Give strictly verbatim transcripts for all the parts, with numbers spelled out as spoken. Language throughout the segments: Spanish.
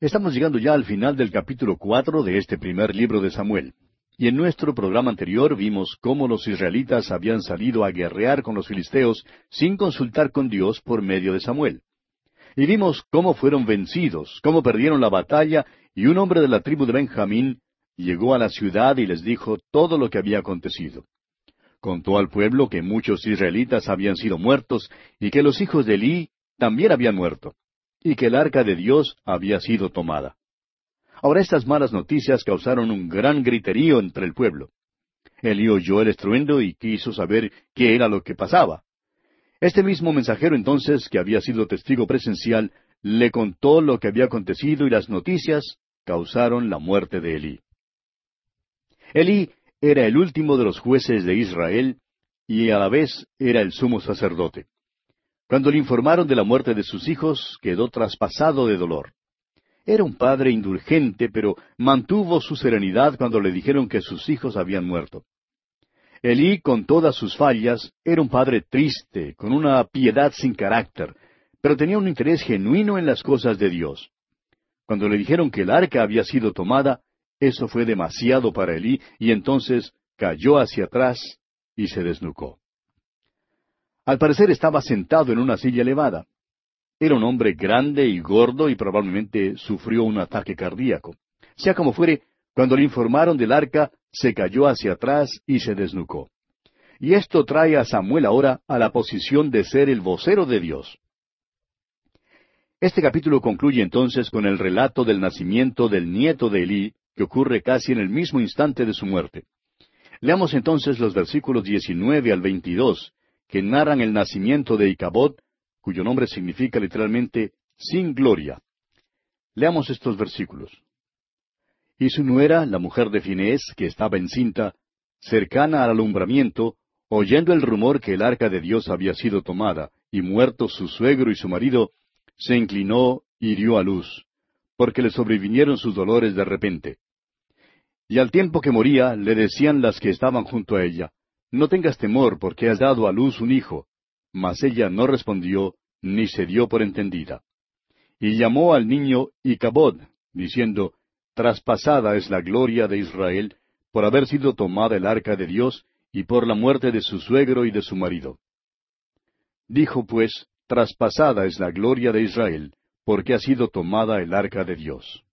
Estamos llegando ya al final del capítulo cuatro de este primer libro de Samuel. Y en nuestro programa anterior vimos cómo los israelitas habían salido a guerrear con los filisteos sin consultar con Dios por medio de Samuel. Y vimos cómo fueron vencidos, cómo perdieron la batalla, y un hombre de la tribu de Benjamín llegó a la ciudad y les dijo todo lo que había acontecido. Contó al pueblo que muchos israelitas habían sido muertos y que los hijos de Elí también habían muerto, y que el arca de Dios había sido tomada. Ahora estas malas noticias causaron un gran griterío entre el pueblo. Elí oyó el estruendo y quiso saber qué era lo que pasaba. Este mismo mensajero entonces, que había sido testigo presencial, le contó lo que había acontecido y las noticias causaron la muerte de Elí. Elí era el último de los jueces de Israel y a la vez era el sumo sacerdote. Cuando le informaron de la muerte de sus hijos, quedó traspasado de dolor. Era un padre indulgente, pero mantuvo su serenidad cuando le dijeron que sus hijos habían muerto. Elí, con todas sus fallas, era un padre triste, con una piedad sin carácter, pero tenía un interés genuino en las cosas de Dios. Cuando le dijeron que el arca había sido tomada, eso fue demasiado para Elí, y entonces cayó hacia atrás y se desnucó. Al parecer estaba sentado en una silla elevada. Era un hombre grande y gordo y probablemente sufrió un ataque cardíaco. Sea como fuere, cuando le informaron del arca, se cayó hacia atrás y se desnucó. Y esto trae a Samuel ahora a la posición de ser el vocero de Dios. Este capítulo concluye entonces con el relato del nacimiento del nieto de Elí, que ocurre casi en el mismo instante de su muerte. Leamos entonces los versículos diecinueve al veintidós, que narran el nacimiento de Icabod, cuyo nombre significa literalmente sin gloria. Leamos estos versículos. Y su nuera, la mujer de Finés, que estaba encinta, cercana al alumbramiento, oyendo el rumor que el arca de Dios había sido tomada, y muertos su suegro y su marido, se inclinó y dio a luz, porque le sobrevinieron sus dolores de repente. Y al tiempo que moría, le decían las que estaban junto a ella, no tengas temor, porque has dado a luz un hijo. Mas ella no respondió, ni se dio por entendida. Y llamó al niño Icabod, diciendo, traspasada es la gloria de Israel, por haber sido tomada el arca de Dios, y por la muerte de su suegro y de su marido. Dijo pues, traspasada es la gloria de Israel, porque ha sido tomada el arca de Dios.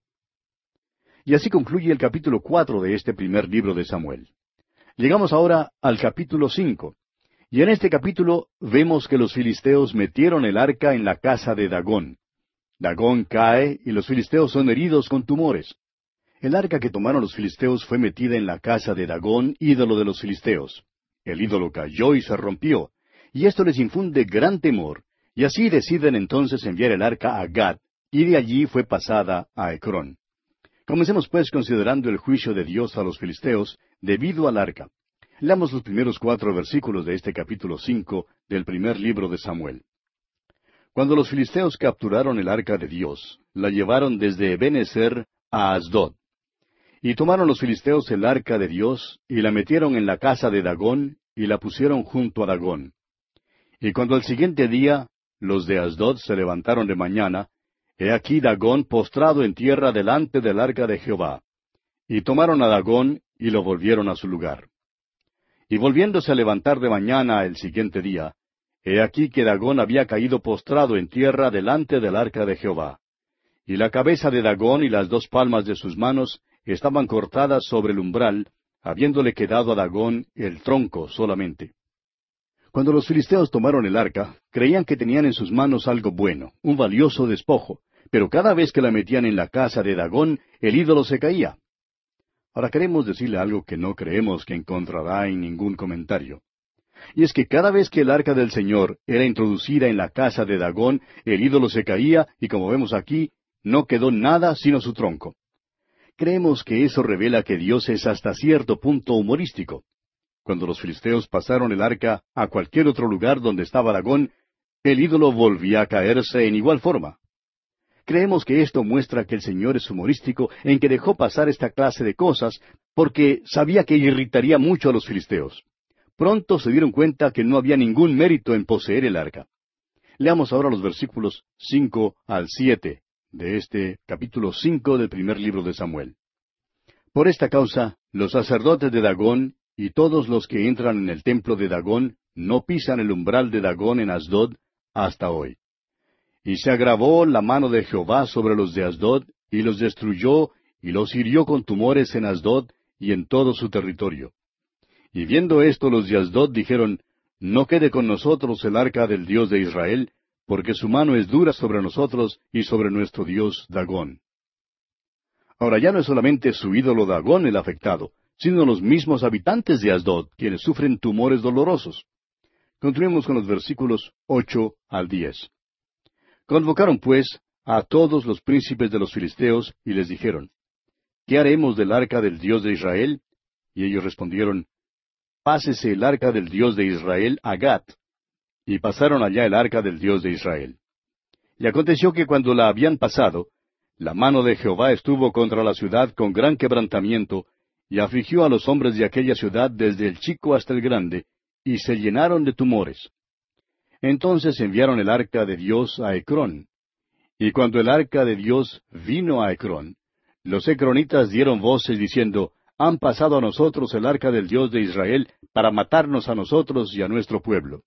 Y así concluye el capítulo cuatro de este primer libro de Samuel. Llegamos ahora al capítulo cinco. Y en este capítulo vemos que los filisteos metieron el arca en la casa de Dagón. Dagón cae y los filisteos son heridos con tumores. El arca que tomaron los filisteos fue metida en la casa de Dagón, ídolo de los filisteos. El ídolo cayó y se rompió, y esto les infunde gran temor, y así deciden entonces enviar el arca a Gat, y de allí fue pasada a Ecrón. Comencemos pues considerando el juicio de Dios a los filisteos debido al arca. Leamos los primeros cuatro versículos de este capítulo cinco del primer libro de Samuel. Cuando los filisteos capturaron el arca de Dios, la llevaron desde Ebenezer a Asdod. Y tomaron los filisteos el arca de Dios, y la metieron en la casa de Dagón, y la pusieron junto a Dagón. Y cuando al siguiente día los de Asdod se levantaron de mañana, he aquí Dagón postrado en tierra delante del arca de Jehová. Y tomaron a Dagón, y lo volvieron a su lugar. Y volviéndose a levantar de mañana el siguiente día, he aquí que Dagón había caído postrado en tierra delante del arca de Jehová. Y la cabeza de Dagón y las dos palmas de sus manos estaban cortadas sobre el umbral, habiéndole quedado a Dagón el tronco solamente. Cuando los filisteos tomaron el arca, creían que tenían en sus manos algo bueno, un valioso despojo, pero cada vez que la metían en la casa de Dagón, el ídolo se caía. Ahora queremos decirle algo que no creemos que encontrará en ningún comentario. Y es que cada vez que el arca del Señor era introducida en la casa de Dagón, el ídolo se caía, y como vemos aquí, no quedó nada sino su tronco. Creemos que eso revela que Dios es hasta cierto punto humorístico. Cuando los filisteos pasaron el arca a cualquier otro lugar donde estaba Dagón, el ídolo volvía a caerse en igual forma. Creemos que esto muestra que el Señor es humorístico en que dejó pasar esta clase de cosas porque sabía que irritaría mucho a los filisteos. Pronto se dieron cuenta que no había ningún mérito en poseer el arca. Leamos ahora los versículos cinco al siete de este capítulo cinco del primer libro de Samuel. Por esta causa, los sacerdotes de Dagón y todos los que entran en el templo de Dagón no pisan el umbral de Dagón en Asdod hasta hoy. Y se agravó la mano de Jehová sobre los de Asdod, y los destruyó, y los hirió con tumores en Asdod y en todo su territorio. Y viendo esto los de Asdod dijeron, no quede con nosotros el arca del Dios de Israel, porque su mano es dura sobre nosotros y sobre nuestro Dios Dagón. Ahora ya no es solamente su ídolo Dagón el afectado, sino los mismos habitantes de Asdod, quienes sufren tumores dolorosos. Continuemos con los versículos ocho al diez. Convocaron, pues, a todos los príncipes de los filisteos, y les dijeron, ¿qué haremos del arca del Dios de Israel? Y ellos respondieron, pásese el arca del Dios de Israel a Gat. Y pasaron allá el arca del Dios de Israel. Y aconteció que cuando la habían pasado, la mano de Jehová estuvo contra la ciudad con gran quebrantamiento, y afligió a los hombres de aquella ciudad desde el chico hasta el grande, y se llenaron de tumores. Entonces enviaron el arca de Dios a Ecrón. Y cuando el arca de Dios vino a Ecrón, los ecronitas dieron voces diciendo, han pasado a nosotros el arca del Dios de Israel para matarnos a nosotros y a nuestro pueblo.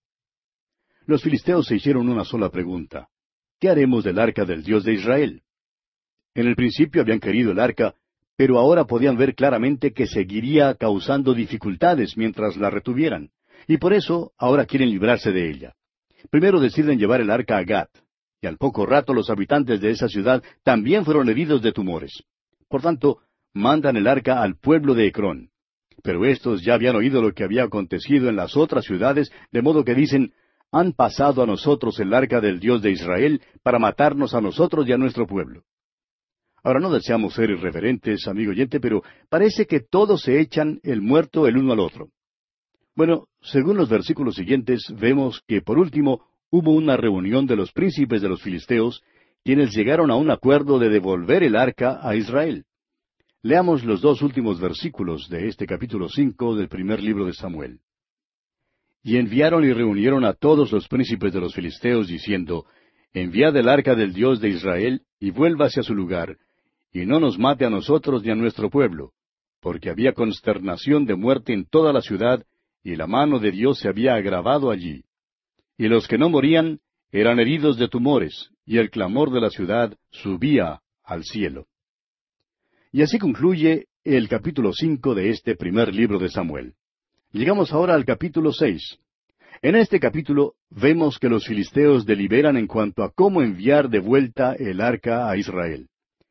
Los filisteos se hicieron una sola pregunta, ¿qué haremos del arca del Dios de Israel? En el principio habían querido el arca, pero ahora podían ver claramente que seguiría causando dificultades mientras la retuvieran, y por eso ahora quieren librarse de ella. Primero deciden llevar el arca a Gat, y al poco rato los habitantes de esa ciudad también fueron heridos de tumores. Por tanto, mandan el arca al pueblo de Ecrón. Pero estos ya habían oído lo que había acontecido en las otras ciudades, de modo que dicen, han pasado a nosotros el arca del Dios de Israel para matarnos a nosotros y a nuestro pueblo. Ahora no deseamos ser irreverentes, amigo oyente, pero parece que todos se echan el muerto el uno al otro. Bueno, según los versículos siguientes, vemos que por último hubo una reunión de los príncipes de los filisteos, quienes llegaron a un acuerdo de devolver el arca a Israel. Leamos los dos últimos versículos de este capítulo cinco del primer libro de Samuel. Y enviaron y reunieron a todos los príncipes de los filisteos, diciendo, enviad el arca del Dios de Israel, y vuélvase a su lugar, y no nos mate a nosotros ni a nuestro pueblo, porque había consternación de muerte en toda la ciudad, y la mano de Dios se había agravado allí. Y los que no morían eran heridos de tumores, y el clamor de la ciudad subía al cielo. Y así concluye el capítulo cinco de este primer libro de Samuel. Llegamos ahora al capítulo seis. En este capítulo vemos que los filisteos deliberan en cuanto a cómo enviar de vuelta el arca a Israel.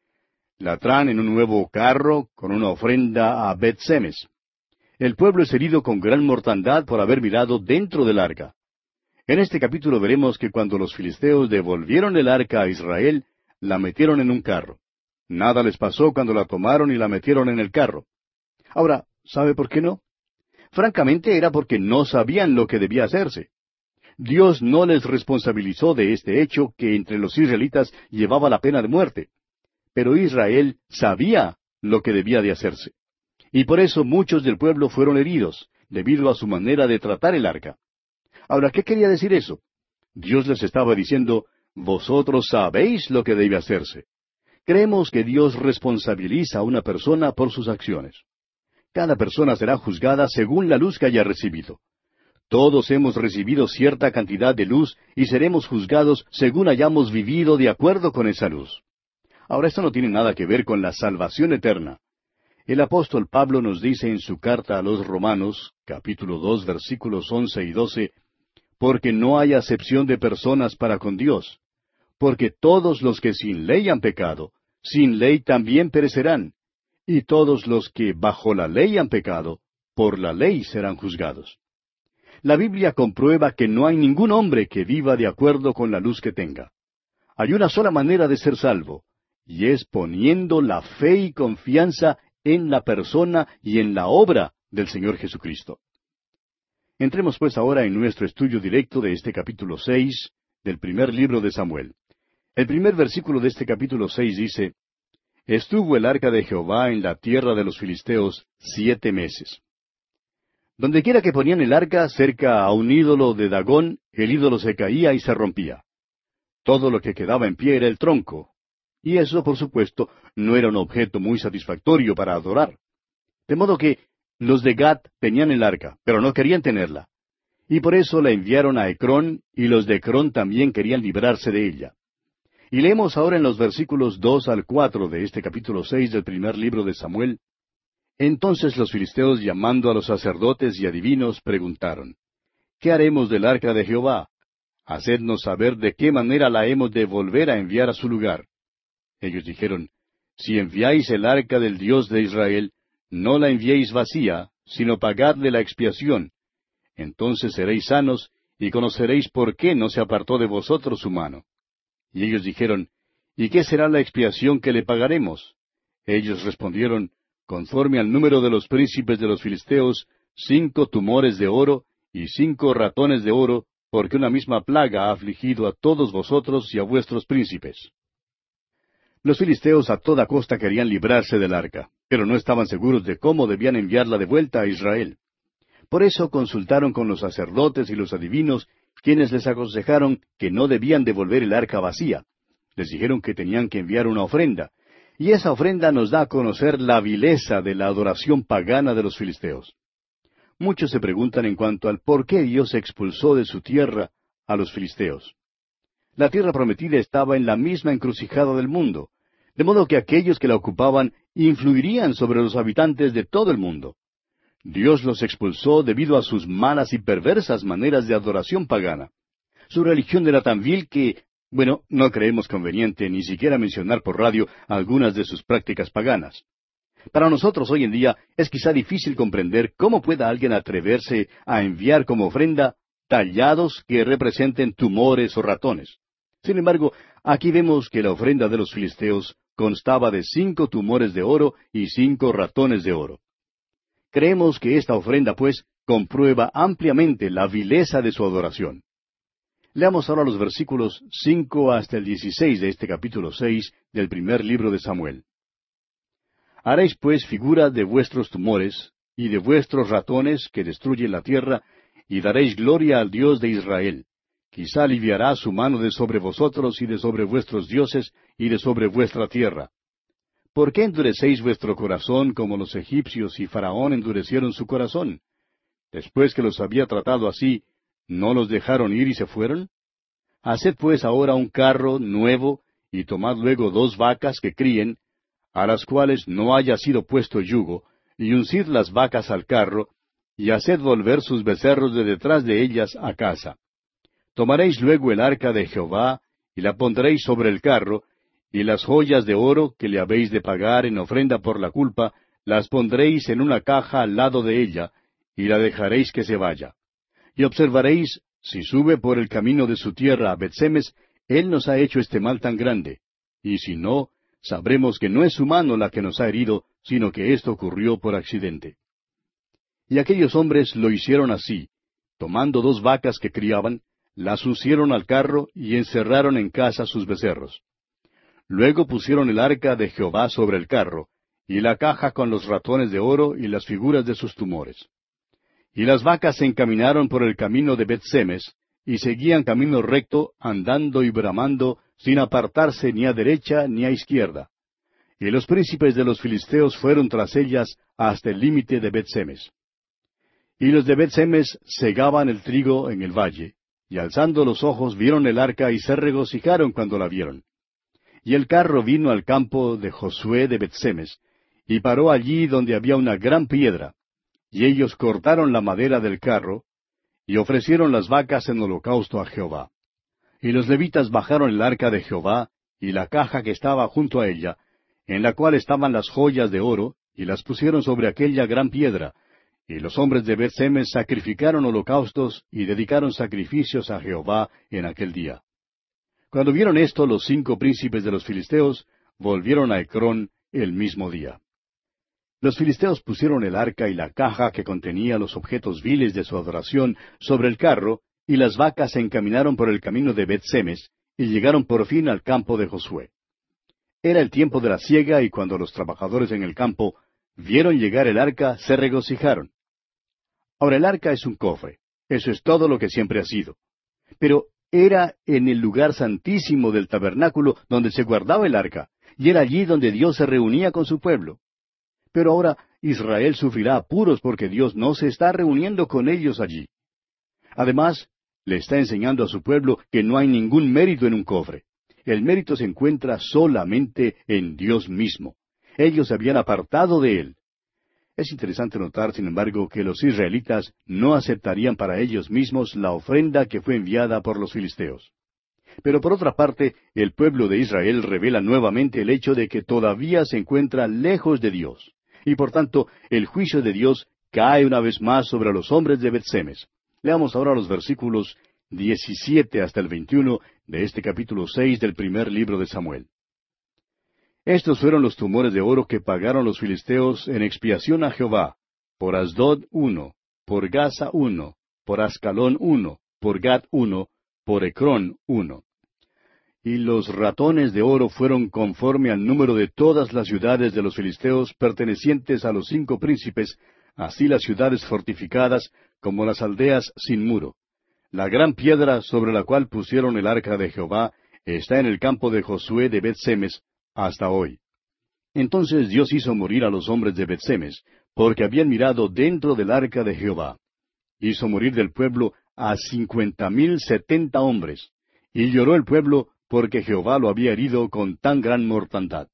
La traen en un nuevo carro con una ofrenda a Bet-Semes. El pueblo es herido con gran mortandad por haber mirado dentro del arca. En este capítulo veremos que cuando los filisteos devolvieron el arca a Israel, la metieron en un carro. Nada les pasó cuando la tomaron y la metieron en el carro. Ahora, ¿sabe por qué no? Francamente era porque no sabían lo que debía hacerse. Dios no les responsabilizó de este hecho que entre los israelitas llevaba la pena de muerte. Pero Israel sabía lo que debía de hacerse. Y por eso muchos del pueblo fueron heridos, debido a su manera de tratar el arca. Ahora, ¿qué quería decir eso? Dios les estaba diciendo, vosotros sabéis lo que debe hacerse. Creemos que Dios responsabiliza a una persona por sus acciones. Cada persona será juzgada según la luz que haya recibido. Todos hemos recibido cierta cantidad de luz y seremos juzgados según hayamos vivido de acuerdo con esa luz. Ahora, esto no tiene nada que ver con la salvación eterna. El apóstol Pablo nos dice en su carta a los Romanos, capítulo dos, versículos once y doce, porque no hay acepción de personas para con Dios, porque todos los que sin ley han pecado, sin ley también perecerán, y todos los que bajo la ley han pecado, por la ley serán juzgados. La Biblia comprueba que no hay ningún hombre que viva de acuerdo con la luz que tenga. Hay una sola manera de ser salvo, y es poniendo la fe y confianza en la persona y en la obra del Señor Jesucristo. Entremos pues ahora en nuestro estudio directo de este capítulo seis del primer libro de Samuel. El primer versículo de este capítulo seis dice, Estuvo el arca de Jehová en la tierra de los filisteos siete meses. Dondequiera que ponían el arca cerca a un ídolo de Dagón, el ídolo se caía y se rompía. Todo lo que quedaba en pie era el tronco. Y eso, por supuesto, no era un objeto muy satisfactorio para adorar. De modo que los de Gat tenían el arca, pero no querían tenerla. Y por eso la enviaron a Ecrón, y los de Ecrón también querían librarse de ella. Y leemos ahora en los versículos dos al cuatro de este capítulo seis del primer libro de Samuel. Entonces los filisteos, llamando a los sacerdotes y adivinos, preguntaron, ¿qué haremos del arca de Jehová? Hacednos saber de qué manera la hemos de volver a enviar a su lugar. Ellos dijeron, si enviáis el arca del Dios de Israel, no la enviéis vacía, sino pagadle la expiación. Entonces seréis sanos, y conoceréis por qué no se apartó de vosotros su mano. Y ellos dijeron, ¿y qué será la expiación que le pagaremos? Ellos respondieron, conforme al número de los príncipes de los filisteos, cinco tumores de oro y cinco ratones de oro, porque una misma plaga ha afligido a todos vosotros y a vuestros príncipes. Los filisteos a toda costa querían librarse del arca, pero no estaban seguros de cómo debían enviarla de vuelta a Israel. Por eso consultaron con los sacerdotes y los adivinos, quienes les aconsejaron que no debían devolver el arca vacía. Les dijeron que tenían que enviar una ofrenda, y esa ofrenda nos da a conocer la vileza de la adoración pagana de los filisteos. Muchos se preguntan en cuanto al por qué Dios expulsó de su tierra a los filisteos. La tierra prometida estaba en la misma encrucijada del mundo, de modo que aquellos que la ocupaban influirían sobre los habitantes de todo el mundo. Dios los expulsó debido a sus malas y perversas maneras de adoración pagana. Su religión era tan vil que, bueno, no creemos conveniente ni siquiera mencionar por radio algunas de sus prácticas paganas. Para nosotros hoy en día es quizá difícil comprender cómo pueda alguien atreverse a enviar como ofrenda tallados que representen tumores o ratones. Sin embargo, aquí vemos que la ofrenda de los filisteos constaba de cinco tumores de oro y cinco ratones de oro. Creemos que esta ofrenda, pues, comprueba ampliamente la vileza de su adoración. Leamos ahora los versículos cinco hasta el dieciséis de este capítulo seis del primer libro de Samuel. Haréis pues figura de vuestros tumores y de vuestros ratones que destruyen la tierra, y daréis gloria al Dios de Israel. Quizá aliviará su mano de sobre vosotros y de sobre vuestros dioses y de sobre vuestra tierra. ¿Por qué endurecéis vuestro corazón como los egipcios y Faraón endurecieron su corazón? Después que los había tratado así, ¿no los dejaron ir y se fueron? Haced pues ahora un carro nuevo, y tomad luego dos vacas que críen, a las cuales no haya sido puesto yugo, y uncid las vacas al carro, y haced volver sus becerros de detrás de ellas a casa. Tomaréis luego el arca de Jehová, y la pondréis sobre el carro, y las joyas de oro que le habéis de pagar en ofrenda por la culpa, las pondréis en una caja al lado de ella, y la dejaréis que se vaya. Y observaréis, si sube por el camino de su tierra a Bet-Semes, él nos ha hecho este mal tan grande. Y si no, sabremos que no es su mano la que nos ha herido, sino que esto ocurrió por accidente. Y aquellos hombres lo hicieron así, tomando dos vacas que criaban, las uncieron al carro y encerraron en casa sus becerros. Luego pusieron el arca de Jehová sobre el carro, y la caja con los ratones de oro y las figuras de sus tumores. Y las vacas se encaminaron por el camino de Bet-Semes, y seguían camino recto, andando y bramando, sin apartarse ni a derecha ni a izquierda. Y los príncipes de los filisteos fueron tras ellas hasta el límite de Bet-Semes. Y los de Bet-Semes segaban el trigo en el valle, y alzando los ojos vieron el arca y se regocijaron cuando la vieron. Y el carro vino al campo de Josué de Bet-Semes, y paró allí donde había una gran piedra. Y ellos cortaron la madera del carro, y ofrecieron las vacas en holocausto a Jehová. Y los levitas bajaron el arca de Jehová, y la caja que estaba junto a ella, en la cual estaban las joyas de oro, y las pusieron sobre aquella gran piedra. Y los hombres de Bet-Semes sacrificaron holocaustos, y dedicaron sacrificios a Jehová en aquel día. Cuando vieron esto, los cinco príncipes de los filisteos volvieron a Ecrón el mismo día. Los filisteos pusieron el arca y la caja que contenía los objetos viles de su adoración sobre el carro, y las vacas se encaminaron por el camino de Bet-Semes, y llegaron por fin al campo de Josué. Era el tiempo de la siega, y cuando los trabajadores en el campo vieron llegar el arca, se regocijaron. Ahora el arca es un cofre, eso es todo lo que siempre ha sido. Pero era en el lugar santísimo del tabernáculo donde se guardaba el arca, y era allí donde Dios se reunía con su pueblo. Pero ahora Israel sufrirá apuros porque Dios no se está reuniendo con ellos allí. Además, le está enseñando a su pueblo que no hay ningún mérito en un cofre. El mérito se encuentra solamente en Dios mismo. Ellos se habían apartado de Él. Es interesante notar, sin embargo, que los israelitas no aceptarían para ellos mismos la ofrenda que fue enviada por los filisteos. Pero por otra parte, el pueblo de Israel revela nuevamente el hecho de que todavía se encuentra lejos de Dios. Y por tanto, el juicio de Dios cae una vez más sobre los hombres de Bet-Semes. Leamos ahora los versículos diecisiete hasta el veintiuno de este capítulo seis del primer libro de Samuel. Estos fueron los tumores de oro que pagaron los filisteos en expiación a Jehová: por Asdod uno, por Gaza uno, por Ascalón uno, por Gat uno, por Ecrón uno. Y los ratones de oro fueron conforme al número de todas las ciudades de los filisteos pertenecientes a los cinco príncipes, así las ciudades fortificadas como las aldeas sin muro. La gran piedra sobre la cual pusieron el arca de Jehová está en el campo de Josué de Bet-Semes hasta hoy. Entonces Dios hizo morir a los hombres de Bet-Semes, porque habían mirado dentro del arca de Jehová. Hizo morir del pueblo a cincuenta mil setenta hombres, y lloró el pueblo porque Jehová lo había herido con tan gran mortandad.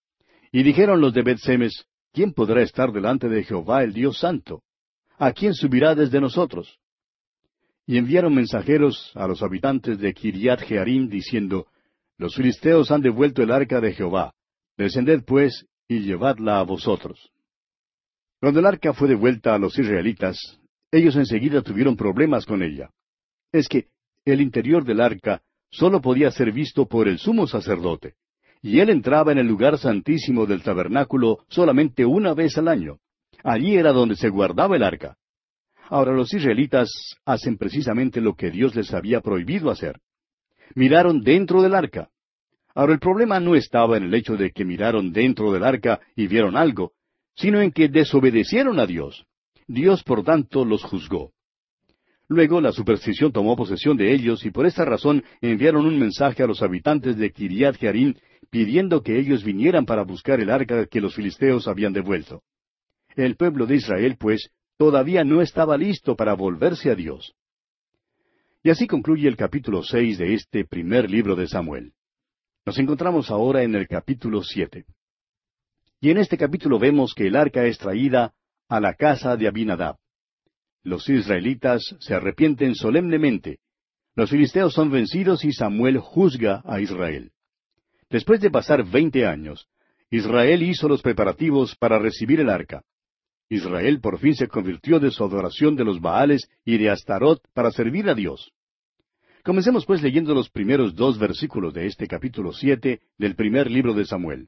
Y dijeron los de Bet-Semes: ¿Quién podrá estar delante de Jehová el Dios Santo? ¿A quién subirá desde nosotros? Y enviaron mensajeros a los habitantes de Kiriat Jearim, diciendo: Los filisteos han devuelto el arca de Jehová. Descended pues, y llevadla a vosotros. Cuando el arca fue devuelta a los israelitas, ellos enseguida tuvieron problemas con ella. Es que el interior del arca sólo podía ser visto por el sumo sacerdote, y él entraba en el lugar santísimo del tabernáculo solamente una vez al año. Allí era donde se guardaba el arca. Ahora los israelitas hacen precisamente lo que Dios les había prohibido hacer. Miraron dentro del arca. Ahora el problema no estaba en el hecho de que miraron dentro del arca y vieron algo, sino en que desobedecieron a Dios. Dios, por tanto, los juzgó. Luego la superstición tomó posesión de ellos y por esta razón enviaron un mensaje a los habitantes de Kiriat Jearim pidiendo que ellos vinieran para buscar el arca que los filisteos habían devuelto. El pueblo de Israel, pues, todavía no estaba listo para volverse a Dios. Y así concluye el capítulo seis de este primer libro de Samuel. Nos encontramos ahora en el capítulo siete. Y en este capítulo vemos que el arca es traída a la casa de Abinadab. Los israelitas se arrepienten solemnemente. Los filisteos son vencidos y Samuel juzga a Israel. Después de pasar veinte años, Israel hizo los preparativos para recibir el arca. Israel por fin se convirtió de su adoración de los Baales y de Astarot para servir a Dios. Comencemos pues leyendo los primeros dos versículos de este capítulo siete del primer libro de Samuel.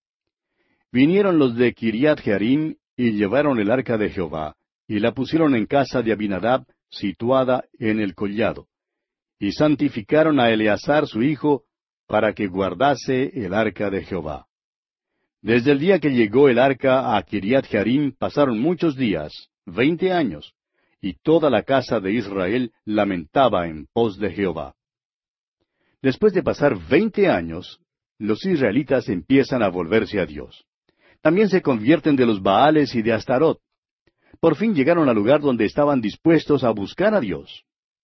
Vinieron los de Kiriat Jearim y llevaron el arca de Jehová, y la pusieron en casa de Abinadab, situada en el collado. Y santificaron a Eleazar su hijo, para que guardase el arca de Jehová. Desde el día que llegó el arca a Kiriat Jearim pasaron muchos días, veinte años, y toda la casa de Israel lamentaba en pos de Jehová. Después de pasar veinte años, los israelitas empiezan a volverse a Dios. También se convierten de los Baales y de Astarot. Por fin llegaron al lugar donde estaban dispuestos a buscar a Dios.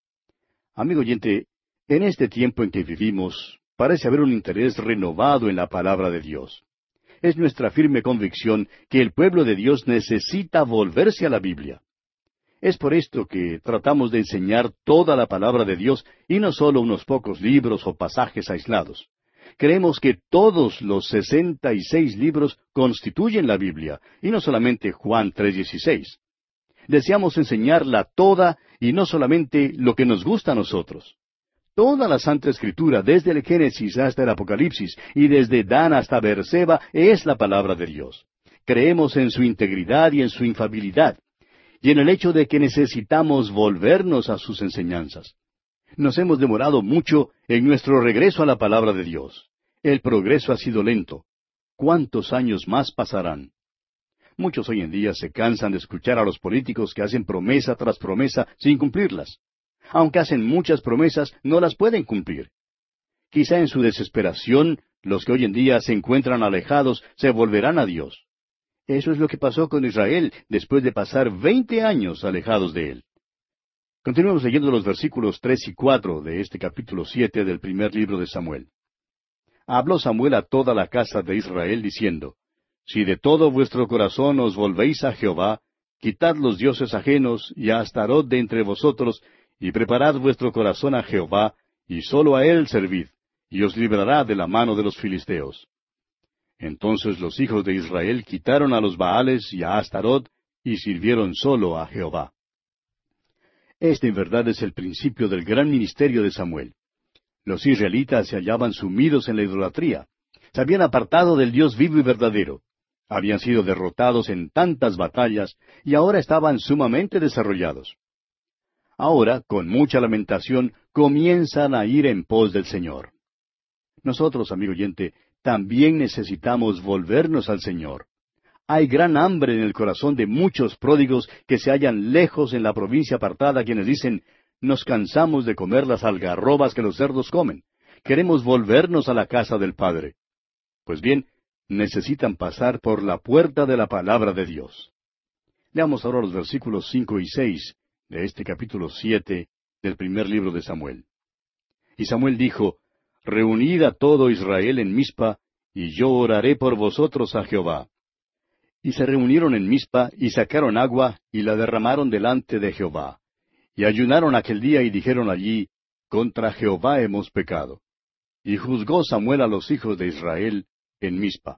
Amigo oyente, en este tiempo en que vivimos, parece haber un interés renovado en la palabra de Dios. Es nuestra firme convicción que el pueblo de Dios necesita volverse a la Biblia. Es por esto que tratamos de enseñar toda la palabra de Dios y no solo unos pocos libros o pasajes aislados. Creemos que todos los sesenta y seis libros constituyen la Biblia, y no solamente Juan tres dieciséis. Deseamos enseñarla toda y no solamente lo que nos gusta a nosotros. Toda la Santa Escritura, desde el Génesis hasta el Apocalipsis, y desde Dan hasta Beerseba, es la palabra de Dios. Creemos en su integridad y en su infabilidad, y en el hecho de que necesitamos volvernos a sus enseñanzas. Nos hemos demorado mucho en nuestro regreso a la palabra de Dios. El progreso ha sido lento. ¿Cuántos años más pasarán? Muchos hoy en día se cansan de escuchar a los políticos que hacen promesa tras promesa sin cumplirlas. Aunque hacen muchas promesas, no las pueden cumplir. Quizá en su desesperación, los que hoy en día se encuentran alejados se volverán a Dios. Eso es lo que pasó con Israel después de pasar veinte años alejados de Él. Continuemos leyendo los versículos tres y cuatro de este capítulo siete del primer libro de Samuel. Habló Samuel a toda la casa de Israel, diciendo, Si de todo vuestro corazón os volvéis a Jehová, quitad los dioses ajenos y a Astarot de entre vosotros, y preparad vuestro corazón a Jehová, y sólo a Él servid, y os librará de la mano de los filisteos. Entonces los hijos de Israel quitaron a los Baales y a Astarot, y sirvieron sólo a Jehová. Este en verdad es el principio del gran ministerio de Samuel. Los israelitas se hallaban sumidos en la idolatría. Se habían apartado del Dios vivo y verdadero. Habían sido derrotados en tantas batallas y ahora estaban sumamente desarrollados. Ahora, con mucha lamentación, comienzan a ir en pos del Señor. Nosotros, amigo oyente, también necesitamos volvernos al Señor. Hay gran hambre en el corazón de muchos pródigos que se hallan lejos en la provincia apartada, quienes dicen, nos cansamos de comer las algarrobas que los cerdos comen. Queremos volvernos a la casa del Padre. Pues bien, necesitan pasar por la puerta de la palabra de Dios. Leamos ahora los versículos cinco y seis de este capítulo siete del primer libro de Samuel. Y Samuel dijo, Reunid a todo Israel en Mizpa, y yo oraré por vosotros a Jehová. Y se reunieron en Mizpa, y sacaron agua, y la derramaron delante de Jehová. Y ayunaron aquel día, y dijeron allí, Contra Jehová hemos pecado. Y juzgó Samuel a los hijos de Israel en Mizpa.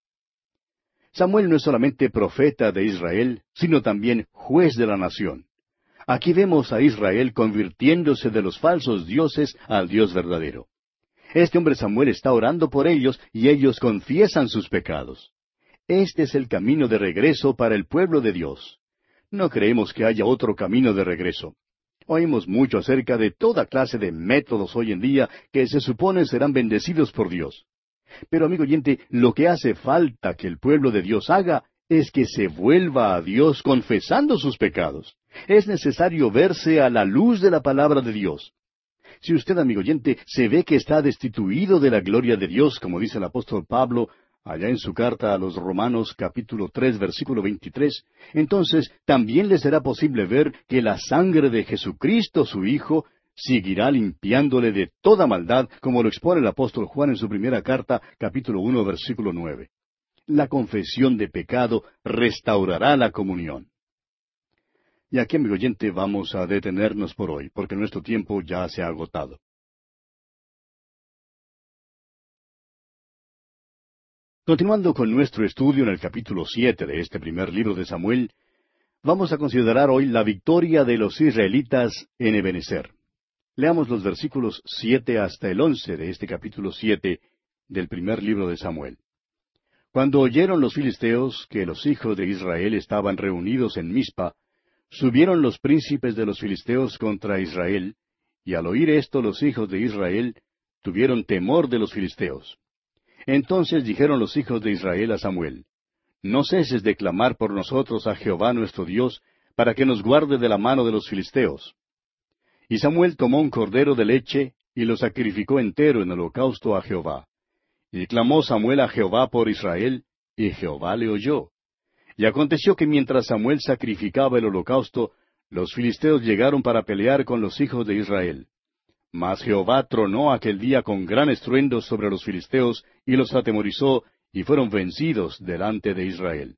Samuel no es solamente profeta de Israel, sino también juez de la nación. Aquí vemos a Israel convirtiéndose de los falsos dioses al Dios verdadero. Este hombre Samuel está orando por ellos y ellos confiesan sus pecados. Este es el camino de regreso para el pueblo de Dios. No creemos que haya otro camino de regreso. Oímos mucho acerca de toda clase de métodos hoy en día que se supone serán bendecidos por Dios. Pero, amigo oyente, lo que hace falta que el pueblo de Dios haga es que se vuelva a Dios confesando sus pecados. Es necesario verse a la luz de la palabra de Dios. Si usted, amigo oyente, se ve que está destituido de la gloria de Dios, como dice el apóstol Pablo, allá en su carta a los Romanos capítulo tres, versículo veintitrés, entonces también le será posible ver que la sangre de Jesucristo, su Hijo, seguirá limpiándole de toda maldad, como lo expone el apóstol Juan en su primera carta, capítulo uno, versículo nueve. La confesión de pecado restaurará la comunión. Y aquí, amigo oyente, vamos a detenernos por hoy, porque nuestro tiempo ya se ha agotado. Continuando con nuestro estudio en el capítulo siete de este primer libro de Samuel, vamos a considerar hoy la victoria de los israelitas en Ebenezer. Leamos los versículos siete hasta el once de este capítulo siete del primer libro de Samuel. Cuando oyeron los filisteos que los hijos de Israel estaban reunidos en Mizpa, subieron los príncipes de los filisteos contra Israel, y al oír esto los hijos de Israel tuvieron temor de los filisteos. Entonces dijeron los hijos de Israel a Samuel, No ceses de clamar por nosotros a Jehová nuestro Dios, para que nos guarde de la mano de los filisteos. Y Samuel tomó un cordero de leche, y lo sacrificó entero en holocausto a Jehová. Y clamó Samuel a Jehová por Israel, y Jehová le oyó. Y aconteció que mientras Samuel sacrificaba el holocausto, los filisteos llegaron para pelear con los hijos de Israel. Mas Jehová tronó aquel día con gran estruendo sobre los filisteos, y los atemorizó, y fueron vencidos delante de Israel.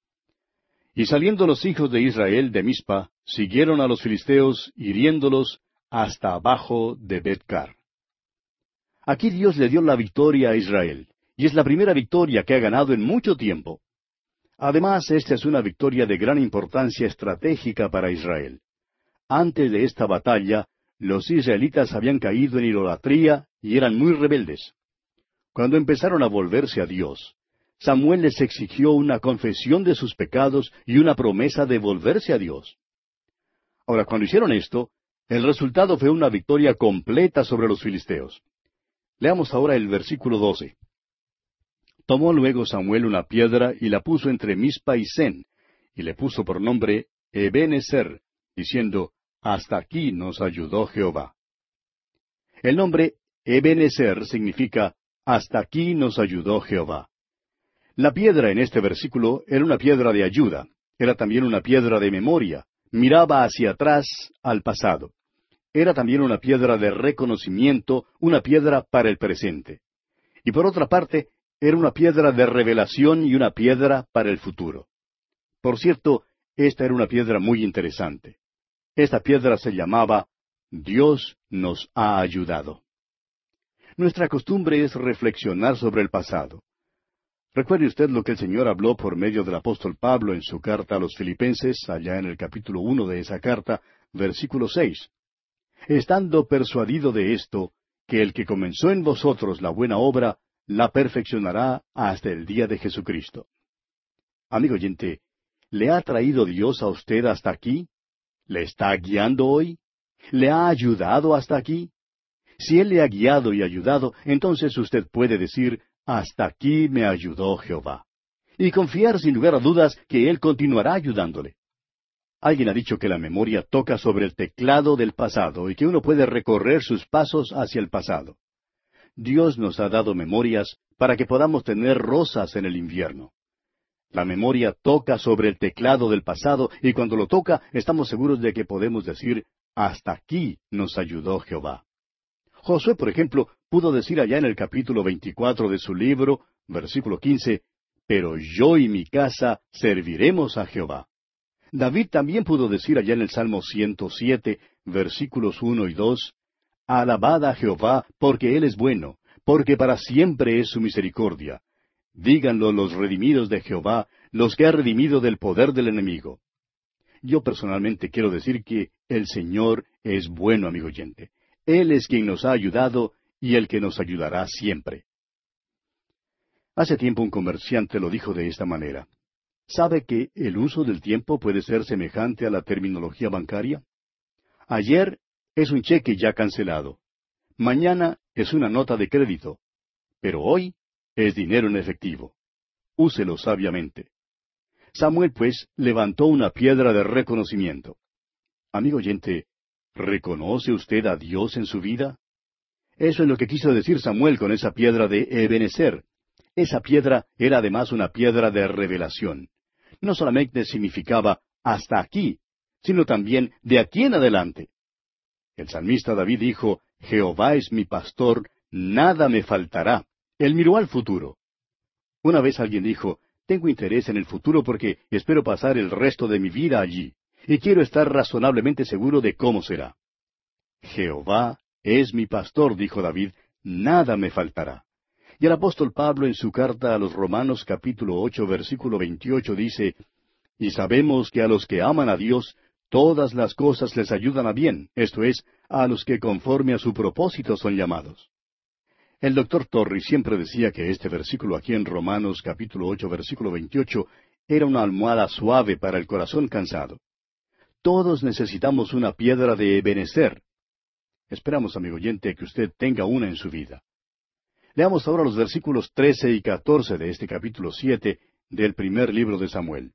Y saliendo los hijos de Israel de Mizpa, siguieron a los filisteos, hiriéndolos hasta abajo de Bet-car. Aquí Dios le dio la victoria a Israel, y es la primera victoria que ha ganado en mucho tiempo. Además, esta es una victoria de gran importancia estratégica para Israel. Antes de esta batalla, los israelitas habían caído en idolatría y eran muy rebeldes. Cuando empezaron a volverse a Dios, Samuel les exigió una confesión de sus pecados y una promesa de volverse a Dios. Ahora, cuando hicieron esto, el resultado fue una victoria completa sobre los filisteos. Leamos ahora el versículo doce. Tomó luego Samuel una piedra y la puso entre Mizpa y Sen, y le puso por nombre Ebenezer, diciendo, Hasta aquí nos ayudó Jehová. El nombre Ebenezer significa hasta aquí nos ayudó Jehová. La piedra en este versículo era una piedra de ayuda, era también una piedra de memoria, miraba hacia atrás al pasado. Era también una piedra de reconocimiento, una piedra para el presente. Y por otra parte, era una piedra de revelación y una piedra para el futuro. Por cierto, esta era una piedra muy interesante. Esta piedra se llamaba Dios nos ha ayudado. Nuestra costumbre es reflexionar sobre el pasado. Recuerde usted lo que el Señor habló por medio del apóstol Pablo en su carta a los Filipenses, allá en el capítulo uno de esa carta, versículo seis. Estando persuadido de esto, que el que comenzó en vosotros la buena obra, la perfeccionará hasta el día de Jesucristo. Amigo oyente, ¿le ha traído Dios a usted hasta aquí? ¿Le está guiando hoy? ¿Le ha ayudado hasta aquí? Si Él le ha guiado y ayudado, entonces usted puede decir, hasta aquí me ayudó Jehová. Y confiar sin lugar a dudas que Él continuará ayudándole. Alguien ha dicho que la memoria toca sobre el teclado del pasado y que uno puede recorrer sus pasos hacia el pasado. Dios nos ha dado memorias para que podamos tener rosas en el invierno. La memoria toca sobre el teclado del pasado y cuando lo toca estamos seguros de que podemos decir, hasta aquí nos ayudó Jehová. Josué, por ejemplo, pudo decir allá en el capítulo veinticuatro de su libro, versículo quince, pero yo y mi casa serviremos a Jehová. David también pudo decir allá en el Salmo ciento siete, versículos uno y dos, alabad a Jehová, porque Él es bueno, porque para siempre es su misericordia. Díganlo los redimidos de Jehová, los que ha redimido del poder del enemigo. Yo personalmente quiero decir que el Señor es bueno, amigo oyente. Él es quien nos ha ayudado y el que nos ayudará siempre. Hace tiempo un comerciante lo dijo de esta manera. ¿Sabe que el uso del tiempo puede ser semejante a la terminología bancaria? Ayer es un cheque ya cancelado. Mañana es una nota de crédito. Pero hoy es dinero en efectivo. Úselo sabiamente. Samuel, pues, levantó una piedra de reconocimiento. Amigo oyente, ¿reconoce usted a Dios en su vida? Eso es lo que quiso decir Samuel con esa piedra de Ebenezer. Esa piedra era además una piedra de revelación. No solamente significaba hasta aquí, sino también de aquí en adelante. El salmista David dijo, Jehová es mi pastor, nada me faltará. Él miró al futuro. Una vez alguien dijo, tengo interés en el futuro porque espero pasar el resto de mi vida allí, y quiero estar razonablemente seguro de cómo será. Jehová es mi pastor, dijo David, nada me faltará. Y el apóstol Pablo en su carta a los Romanos capítulo ocho versículo veintiocho dice, y sabemos que a los que aman a Dios, todas las cosas les ayudan a bien, esto es, a los que conforme a su propósito son llamados. El doctor Torrey siempre decía que este versículo aquí en Romanos capítulo ocho versículo veintiocho era una almohada suave para el corazón cansado. Todos necesitamos una piedra de Ebenezer. Esperamos, amigo oyente, que usted tenga una en su vida. Leamos ahora los versículos trece y catorce de este capítulo siete del primer libro de Samuel.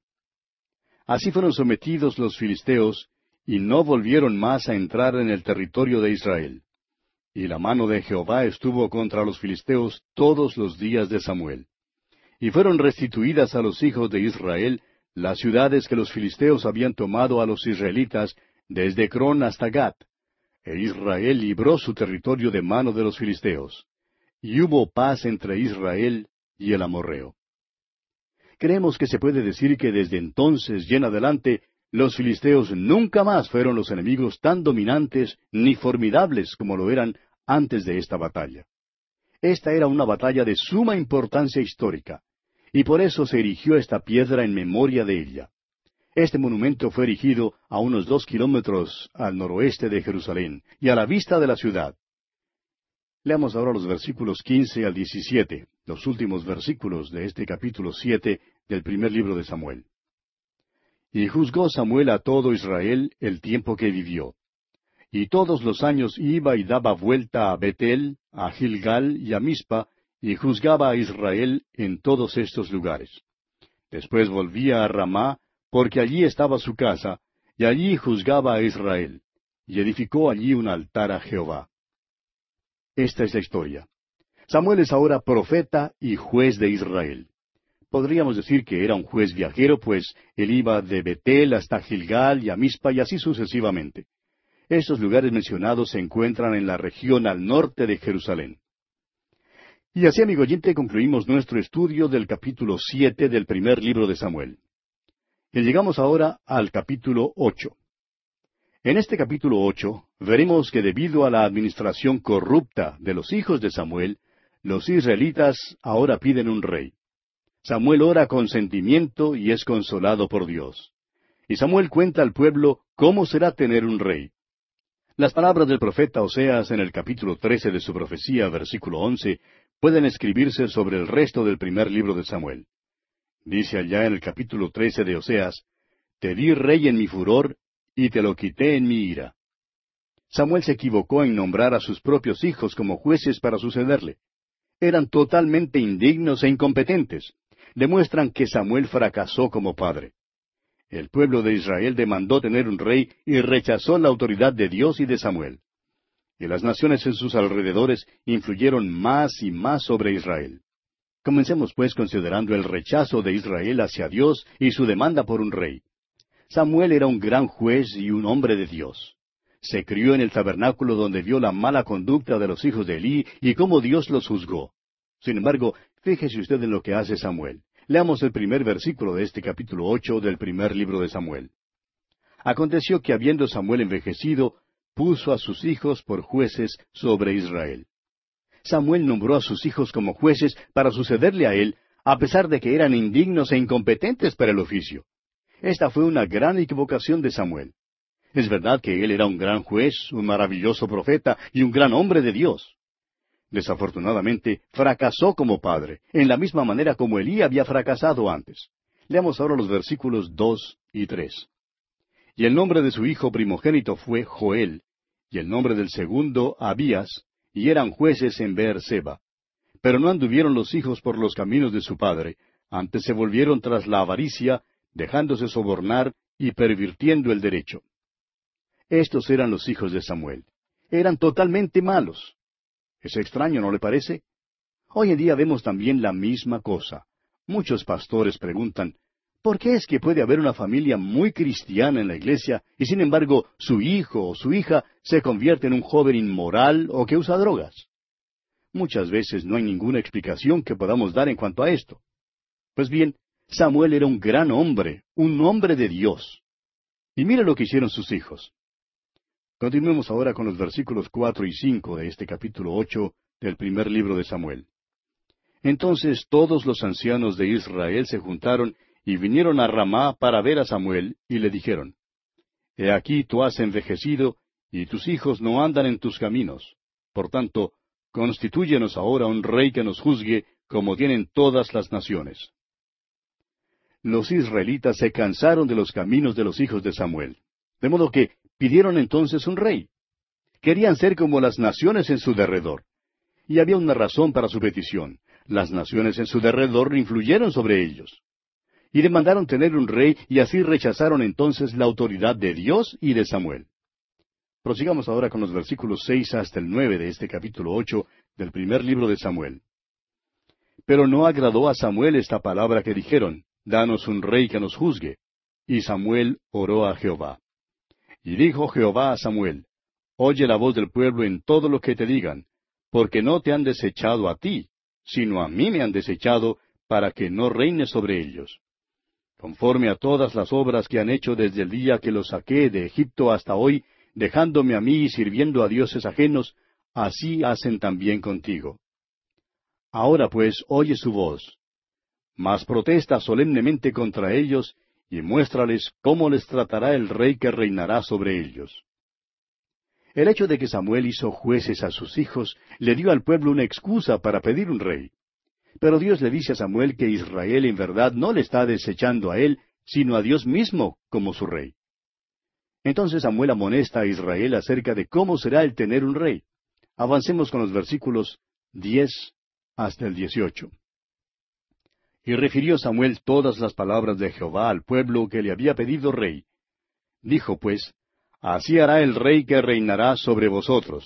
Así fueron sometidos los filisteos, y no volvieron más a entrar en el territorio de Israel. Y la mano de Jehová estuvo contra los filisteos todos los días de Samuel. Y fueron restituidas a los hijos de Israel las ciudades que los filisteos habían tomado a los israelitas desde Ecrón hasta Gat. E Israel libró su territorio de mano de los filisteos. Y hubo paz entre Israel y el amorreo. Creemos que se puede decir que desde entonces y en adelante, los filisteos nunca más fueron los enemigos tan dominantes ni formidables como lo eran antes de esta batalla. Esta era una batalla de suma importancia histórica, y por eso se erigió esta piedra en memoria de ella. Este monumento fue erigido a unos dos kilómetros al noroeste de Jerusalén y a la vista de la ciudad. Leamos ahora los versículos quince al diecisiete, los últimos versículos de este capítulo siete del primer libro de Samuel. Y juzgó Samuel a todo Israel el tiempo que vivió. Y todos los años iba y daba vuelta a Betel, a Gilgal y a Mizpa, y juzgaba a Israel en todos estos lugares. Después volvía a Ramá, porque allí estaba su casa, y allí juzgaba a Israel, y edificó allí un altar a Jehová. Esta es la historia. Samuel es ahora profeta y juez de Israel. Podríamos decir que era un juez viajero, pues él iba de Betel hasta Gilgal y a Mizpa y así sucesivamente. Estos lugares mencionados se encuentran en la región al norte de Jerusalén. Y así, amigo oyente, concluimos nuestro estudio del capítulo siete del primer libro de Samuel. Y llegamos ahora al capítulo ocho. En este capítulo ocho veremos que debido a la administración corrupta de los hijos de Samuel, los israelitas ahora piden un rey. Samuel ora con sentimiento y es consolado por Dios. Y Samuel cuenta al pueblo cómo será tener un rey. Las palabras del profeta Oseas en el capítulo trece de su profecía, versículo once, pueden escribirse sobre el resto del primer libro de Samuel. Dice allá en el capítulo trece de Oseas, «Te di rey en mi furor, y te lo quité en mi ira». Samuel se equivocó en nombrar a sus propios hijos como jueces para sucederle. Eran totalmente indignos e incompetentes. Demuestran que Samuel fracasó como padre. El pueblo de Israel demandó tener un rey y rechazó la autoridad de Dios y de Samuel. Y las naciones en sus alrededores influyeron más y más sobre Israel. Comencemos pues considerando el rechazo de Israel hacia Dios y su demanda por un rey. Samuel era un gran juez y un hombre de Dios. Se crió en el tabernáculo donde vio la mala conducta de los hijos de Elí y cómo Dios los juzgó. Sin embargo, fíjese usted en lo que hace Samuel. Leamos el primer versículo de este capítulo ocho del primer libro de Samuel. Aconteció que habiendo Samuel envejecido, puso a sus hijos por jueces sobre Israel. Samuel nombró a sus hijos como jueces para sucederle a él, a pesar de que eran indignos e incompetentes para el oficio. Esta fue una gran equivocación de Samuel. Es verdad que él era un gran juez, un maravilloso profeta y un gran hombre de Dios. Desafortunadamente, fracasó como padre, en la misma manera como Elí había fracasado antes. Leamos ahora los versículos dos y tres. Y el nombre de su hijo primogénito fue Joel, y el nombre del segundo Abías, y eran jueces en Beer-seba. Pero no anduvieron los hijos por los caminos de su padre, antes se volvieron tras la avaricia, dejándose sobornar y pervirtiendo el derecho. Estos eran los hijos de Samuel. Eran totalmente malos. Es extraño, ¿no le parece? Hoy en día vemos también la misma cosa. Muchos pastores preguntan, ¿por qué es que puede haber una familia muy cristiana en la iglesia y sin embargo su hijo o su hija se convierte en un joven inmoral o que usa drogas? Muchas veces no hay ninguna explicación que podamos dar en cuanto a esto. Pues bien, Samuel era un gran hombre, un hombre de Dios. Y mire lo que hicieron sus hijos. Continuemos ahora con los versículos cuatro y cinco de este capítulo ocho del primer libro de Samuel. Entonces todos los ancianos de Israel se juntaron y vinieron a Ramá para ver a Samuel, y le dijeron, He aquí tú has envejecido, y tus hijos no andan en tus caminos. Por tanto, constitúyenos ahora un rey que nos juzgue, como tienen todas las naciones. Los israelitas se cansaron de los caminos de los hijos de Samuel, de modo que pidieron entonces un rey. Querían ser como las naciones en su derredor. Y había una razón para su petición. Las naciones en su derredor influyeron sobre ellos. Y demandaron tener un rey, y así rechazaron entonces la autoridad de Dios y de Samuel. Prosigamos ahora con los versículos seis hasta el nueve de este capítulo ocho del primer libro de Samuel. Pero no agradó a Samuel esta palabra que dijeron, Danos un rey que nos juzgue. Y Samuel oró a Jehová. Y dijo Jehová a Samuel, Oye la voz del pueblo en todo lo que te digan, porque no te han desechado a ti, sino a mí me han desechado, para que no reines sobre ellos. Conforme a todas las obras que han hecho desde el día que los saqué de Egipto hasta hoy, dejándome a mí y sirviendo a dioses ajenos, así hacen también contigo. Ahora pues oye su voz, mas protesta solemnemente contra ellos, y muéstrales cómo les tratará el rey que reinará sobre ellos. El hecho de que Samuel hizo jueces a sus hijos le dio al pueblo una excusa para pedir un rey. Pero Dios le dice a Samuel que Israel en verdad no le está desechando a él, sino a Dios mismo como su rey. Entonces Samuel amonesta a Israel acerca de cómo será el tener un rey. Avancemos con los versículos diez hasta el dieciocho. Y refirió Samuel todas las palabras de Jehová al pueblo que le había pedido rey. Dijo pues, Así hará el rey que reinará sobre vosotros.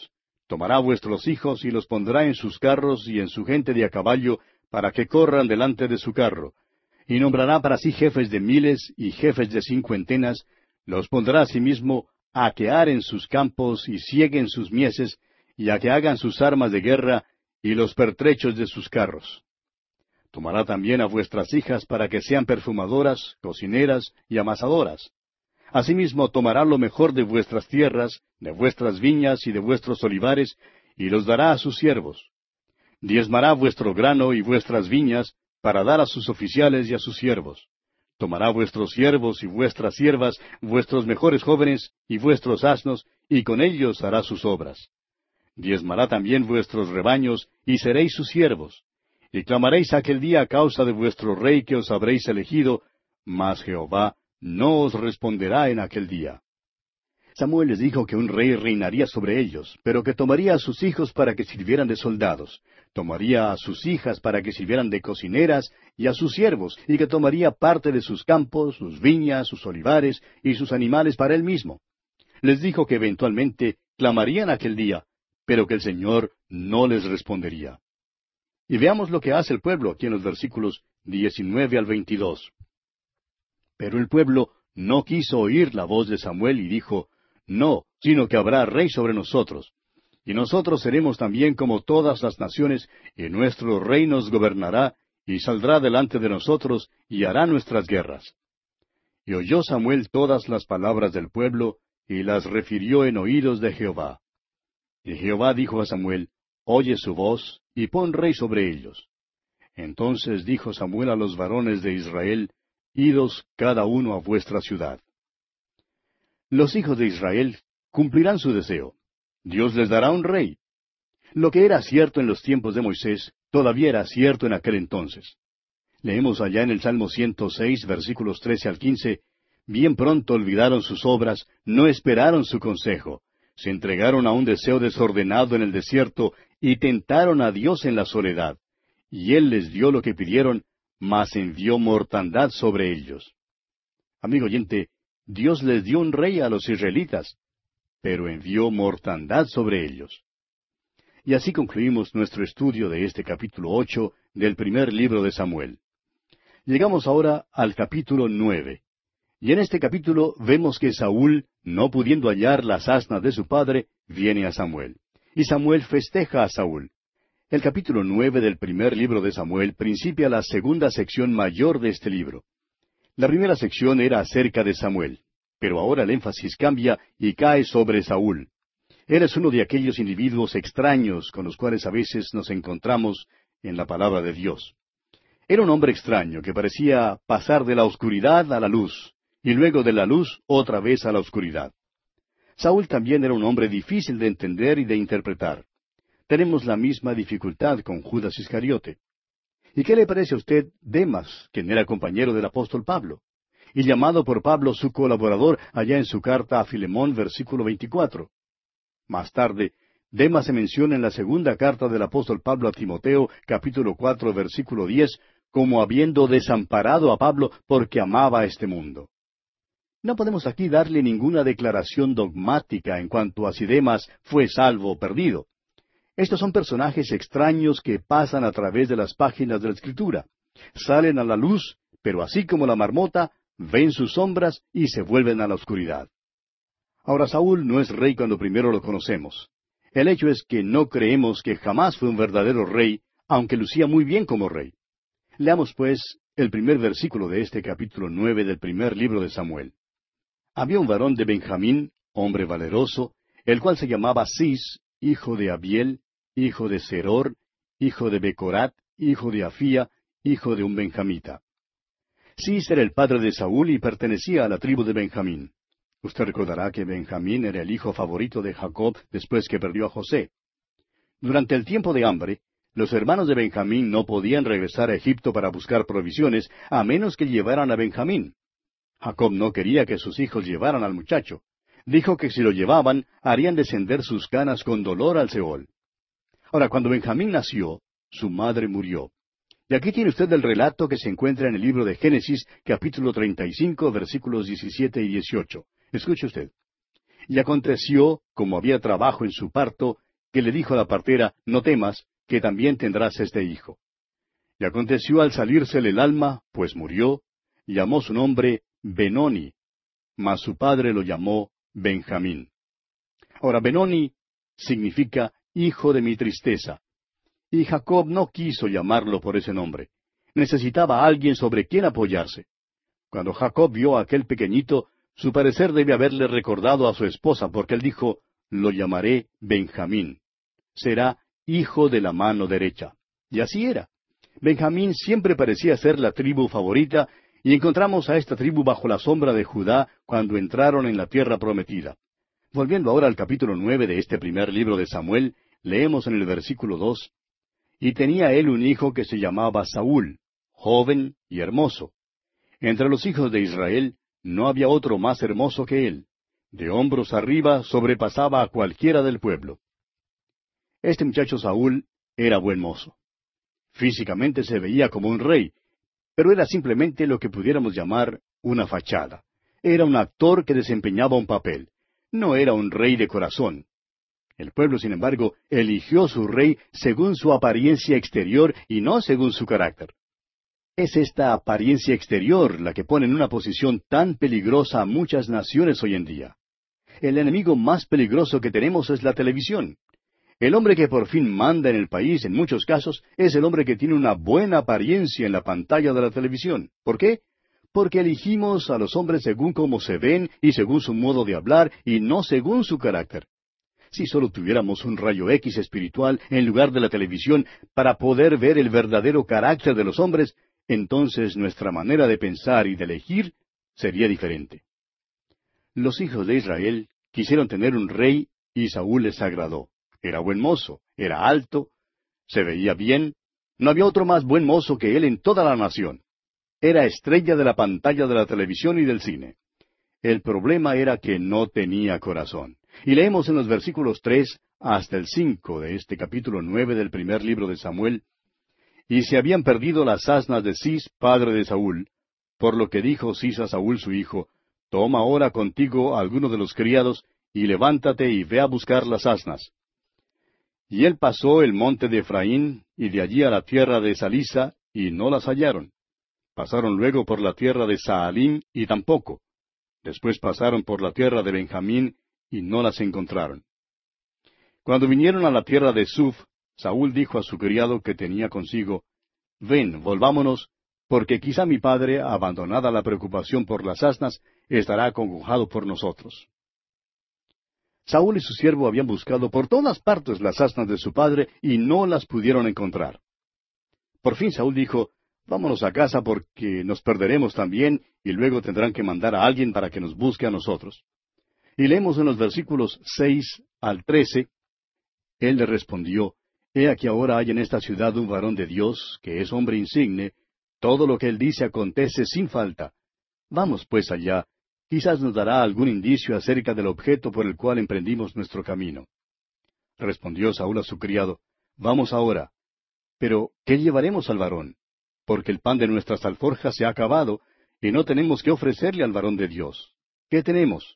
Tomará vuestros hijos y los pondrá en sus carros y en su gente de a caballo, para que corran delante de su carro. Y nombrará para sí jefes de miles y jefes de cincuentenas, los pondrá asimismo a que aren sus campos y sieguen sus mieses, y a que hagan sus armas de guerra y los pertrechos de sus carros. Tomará también a vuestras hijas para que sean perfumadoras, cocineras y amasadoras. Asimismo tomará lo mejor de vuestras tierras, de vuestras viñas y de vuestros olivares, y los dará a sus siervos. Diezmará vuestro grano y vuestras viñas, para dar a sus oficiales y a sus siervos. Tomará vuestros siervos y vuestras siervas, vuestros mejores jóvenes y vuestros asnos, y con ellos hará sus obras. Diezmará también vuestros rebaños, y seréis sus siervos. Y clamaréis aquel día a causa de vuestro rey que os habréis elegido, mas Jehová no os responderá en aquel día. Samuel les dijo que un rey reinaría sobre ellos, pero que tomaría a sus hijos para que sirvieran de soldados, tomaría a sus hijas para que sirvieran de cocineras, y a sus siervos, y que tomaría parte de sus campos, sus viñas, sus olivares y sus animales para él mismo. Les dijo que eventualmente clamarían aquel día, pero que el Señor no les respondería. Y veamos lo que hace el pueblo aquí en los versículos diecinueve al veintidós. Pero el pueblo no quiso oír la voz de Samuel y dijo, no, sino que habrá rey sobre nosotros. Y nosotros seremos también como todas las naciones, y nuestro rey nos gobernará, y saldrá delante de nosotros, y hará nuestras guerras. Y oyó Samuel todas las palabras del pueblo, y las refirió en oídos de Jehová. Y Jehová dijo a Samuel, oye su voz, y pon rey sobre ellos. Entonces dijo Samuel a los varones de Israel, idos cada uno a vuestra ciudad. Los hijos de Israel cumplirán su deseo. Dios les dará un rey. Lo que era cierto en los tiempos de Moisés, todavía era cierto en aquel entonces. Leemos allá en el Salmo ciento seis, versículos trece al quince, bien pronto olvidaron sus obras, no esperaron su consejo, se entregaron a un deseo desordenado en el desierto, y tentaron a Dios en la soledad. Y Él les dio lo que pidieron, mas envió mortandad sobre ellos. Amigo oyente, Dios les dio un rey a los israelitas, pero envió mortandad sobre ellos. Y así concluimos nuestro estudio de este capítulo ocho del primer libro de Samuel. Llegamos ahora al capítulo nueve. Y en este capítulo vemos que Saúl, no pudiendo hallar las asnas de su padre, viene a Samuel. Y Samuel festeja a Saúl. El capítulo nueve del primer libro de Samuel principia la segunda sección mayor de este libro. La primera sección era acerca de Samuel, pero ahora el énfasis cambia y cae sobre Saúl. Él es uno de aquellos individuos extraños con los cuales a veces nos encontramos en la palabra de Dios. Era un hombre extraño que parecía pasar de la oscuridad a la luz, y luego de la luz otra vez a la oscuridad. Saúl también era un hombre difícil de entender y de interpretar. Tenemos la misma dificultad con Judas Iscariote. ¿Y qué le parece a usted Demas, quien era compañero del apóstol Pablo? Y llamado por Pablo su colaborador allá en su carta a Filemón, versículo veinticuatro. Más tarde, Demas se menciona en la segunda carta del apóstol Pablo a Timoteo, capítulo cuatro, versículo diez, como habiendo desamparado a Pablo porque amaba a este mundo. No podemos aquí darle ninguna declaración dogmática en cuanto a si Demas fue salvo o perdido. Estos son personajes extraños que pasan a través de las páginas de la Escritura. Salen a la luz, pero así como la marmota, ven sus sombras y se vuelven a la oscuridad. Ahora, Saúl no es rey cuando primero lo conocemos. El hecho es que no creemos que jamás fue un verdadero rey, aunque lucía muy bien como rey. Leamos, pues, el primer versículo de este capítulo nueve del primer libro de Samuel. Había un varón de Benjamín, hombre valeroso, el cual se llamaba Cis, hijo de Abiel, hijo de Seror, hijo de Becorat, hijo de Afía, hijo de un benjamita. Cis era el padre de Saúl y pertenecía a la tribu de Benjamín. Usted recordará que Benjamín era el hijo favorito de Jacob después que perdió a José. Durante el tiempo de hambre, los hermanos de Benjamín no podían regresar a Egipto para buscar provisiones a menos que llevaran a Benjamín. Jacob no quería que sus hijos llevaran al muchacho. Dijo que si lo llevaban, harían descender sus canas con dolor al Seol. Ahora, cuando Benjamín nació, su madre murió. Y aquí tiene usted el relato que se encuentra en el libro de Génesis, capítulo treinta y cinco, versículos diecisiete y dieciocho. Escuche usted. Y aconteció, como había trabajo en su parto, que le dijo a la partera, no temas, que también tendrás este hijo. Y aconteció al salírsele el alma, pues murió, llamó su nombre Benoni, mas su padre lo llamó Benjamín. Ahora, Benoni significa hijo de mi tristeza. Y Jacob no quiso llamarlo por ese nombre. Necesitaba a alguien sobre quien apoyarse. Cuando Jacob vio a aquel pequeñito, su parecer debe haberle recordado a su esposa, porque él dijo, lo llamaré Benjamín. Será hijo de la mano derecha. Y así era. Benjamín siempre parecía ser la tribu favorita, y encontramos a esta tribu bajo la sombra de Judá cuando entraron en la tierra prometida. Volviendo ahora al capítulo nueve de este primer libro de Samuel, leemos en el versículo dos, y tenía él un hijo que se llamaba Saúl, joven y hermoso. Entre los hijos de Israel no había otro más hermoso que él. De hombros arriba sobrepasaba a cualquiera del pueblo. Este muchacho Saúl era buen mozo. Físicamente se veía como un rey, pero era simplemente lo que pudiéramos llamar una fachada. Era un actor que desempeñaba un papel. No era un rey de corazón. El pueblo, sin embargo, eligió su rey según su apariencia exterior y no según su carácter. Es esta apariencia exterior la que pone en una posición tan peligrosa a muchas naciones hoy en día. El enemigo más peligroso que tenemos es la televisión. El hombre que por fin manda en el país, en muchos casos, es el hombre que tiene una buena apariencia en la pantalla de la televisión. ¿Por qué? Porque elegimos a los hombres según cómo se ven y según su modo de hablar y no según su carácter. Si solo tuviéramos un rayo X espiritual en lugar de la televisión para poder ver el verdadero carácter de los hombres, entonces nuestra manera de pensar y de elegir sería diferente. Los hijos de Israel quisieron tener un rey y Saúl les agradó. Era buen mozo, era alto, se veía bien. No había otro más buen mozo que él en toda la nación. Era estrella de la pantalla de la televisión y del cine. El problema era que no tenía corazón. Y leemos en los versículos tres hasta el cinco de este capítulo nueve del primer libro de Samuel, y se habían perdido las asnas de Cis, padre de Saúl, por lo que dijo Cis a Saúl su hijo, toma ahora contigo a alguno de los criados, y levántate y ve a buscar las asnas. Y él pasó el monte de Efraín, y de allí a la tierra de Salisa, y no las hallaron. Pasaron luego por la tierra de Saalim, y tampoco. Después pasaron por la tierra de Benjamín, y no las encontraron. Cuando vinieron a la tierra de Suf, Saúl dijo a su criado que tenía consigo, ven, volvámonos, porque quizá mi padre, abandonada la preocupación por las asnas, estará acongojado por nosotros. Saúl y su siervo habían buscado por todas partes las asnas de su padre y no las pudieron encontrar. Por fin Saúl dijo, vámonos a casa porque nos perderemos también y luego tendrán que mandar a alguien para que nos busque a nosotros. Y leemos en los versículos seis al trece, él le respondió, he aquí ahora hay en esta ciudad un varón de Dios, que es hombre insigne, todo lo que él dice acontece sin falta. Vamos pues allá, quizás nos dará algún indicio acerca del objeto por el cual emprendimos nuestro camino. Respondió Saúl a su criado, vamos ahora. Pero, ¿qué llevaremos al varón? Porque el pan de nuestras alforjas se ha acabado, y no tenemos que ofrecerle al varón de Dios. ¿Qué tenemos?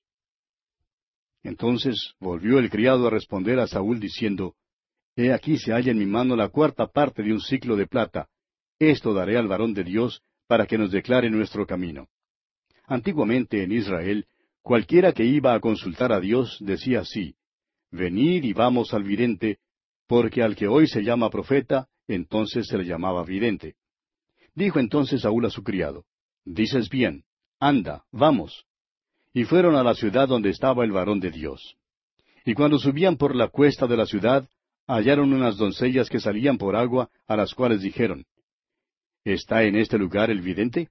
Entonces volvió el criado a responder a Saúl diciendo, he aquí se halla en mi mano la cuarta parte de un siclo de plata. Esto daré al varón de Dios para que nos declare nuestro camino. Antiguamente en Israel, cualquiera que iba a consultar a Dios decía así, venid y vamos al vidente, porque al que hoy se llama profeta, entonces se le llamaba vidente. Dijo entonces Saúl a su criado, dices bien, anda, vamos. Y fueron a la ciudad donde estaba el varón de Dios. Y cuando subían por la cuesta de la ciudad, hallaron unas doncellas que salían por agua, a las cuales dijeron, ¿está en este lugar el vidente?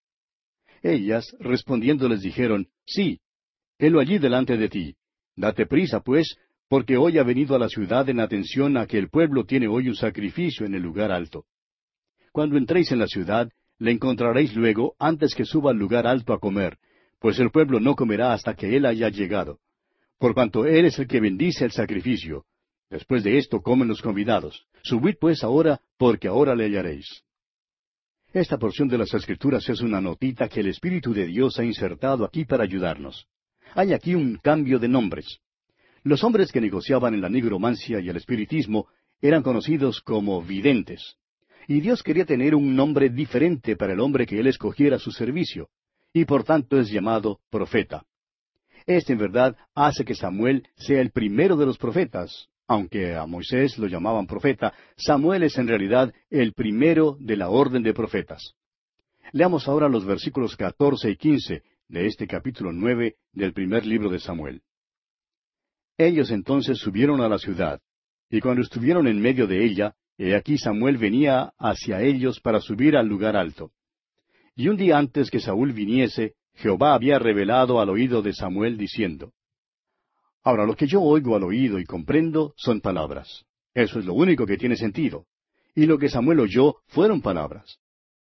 Ellas, respondiendo, les dijeron, sí, helo allí delante de ti. Date prisa, pues, porque hoy ha venido a la ciudad en atención a que el pueblo tiene hoy un sacrificio en el lugar alto. Cuando entréis en la ciudad, le encontraréis luego antes que suba al lugar alto a comer, pues el pueblo no comerá hasta que él haya llegado. Por cuanto él es el que bendice el sacrificio. Después de esto comen los convidados. Subid pues ahora, porque ahora le hallaréis. Esta porción de las Escrituras es una notita que el Espíritu de Dios ha insertado aquí para ayudarnos. Hay aquí un cambio de nombres. Los hombres que negociaban en la nigromancia y el espiritismo eran conocidos como videntes. Y Dios quería tener un nombre diferente para el hombre que él escogiera a su servicio, y por tanto es llamado profeta. Este en verdad hace que Samuel sea el primero de los profetas. Aunque a Moisés lo llamaban profeta, Samuel es en realidad el primero de la orden de profetas. Leamos ahora los versículos catorce y quince de este capítulo nueve del primer libro de Samuel. Ellos entonces subieron a la ciudad, y cuando estuvieron en medio de ella, he aquí Samuel venía hacia ellos para subir al lugar alto. Y un día antes que Saúl viniese, Jehová había revelado al oído de Samuel diciendo, Ahora lo que yo oigo al oído y comprendo son palabras. Eso es lo único que tiene sentido. Y lo que Samuel oyó fueron palabras.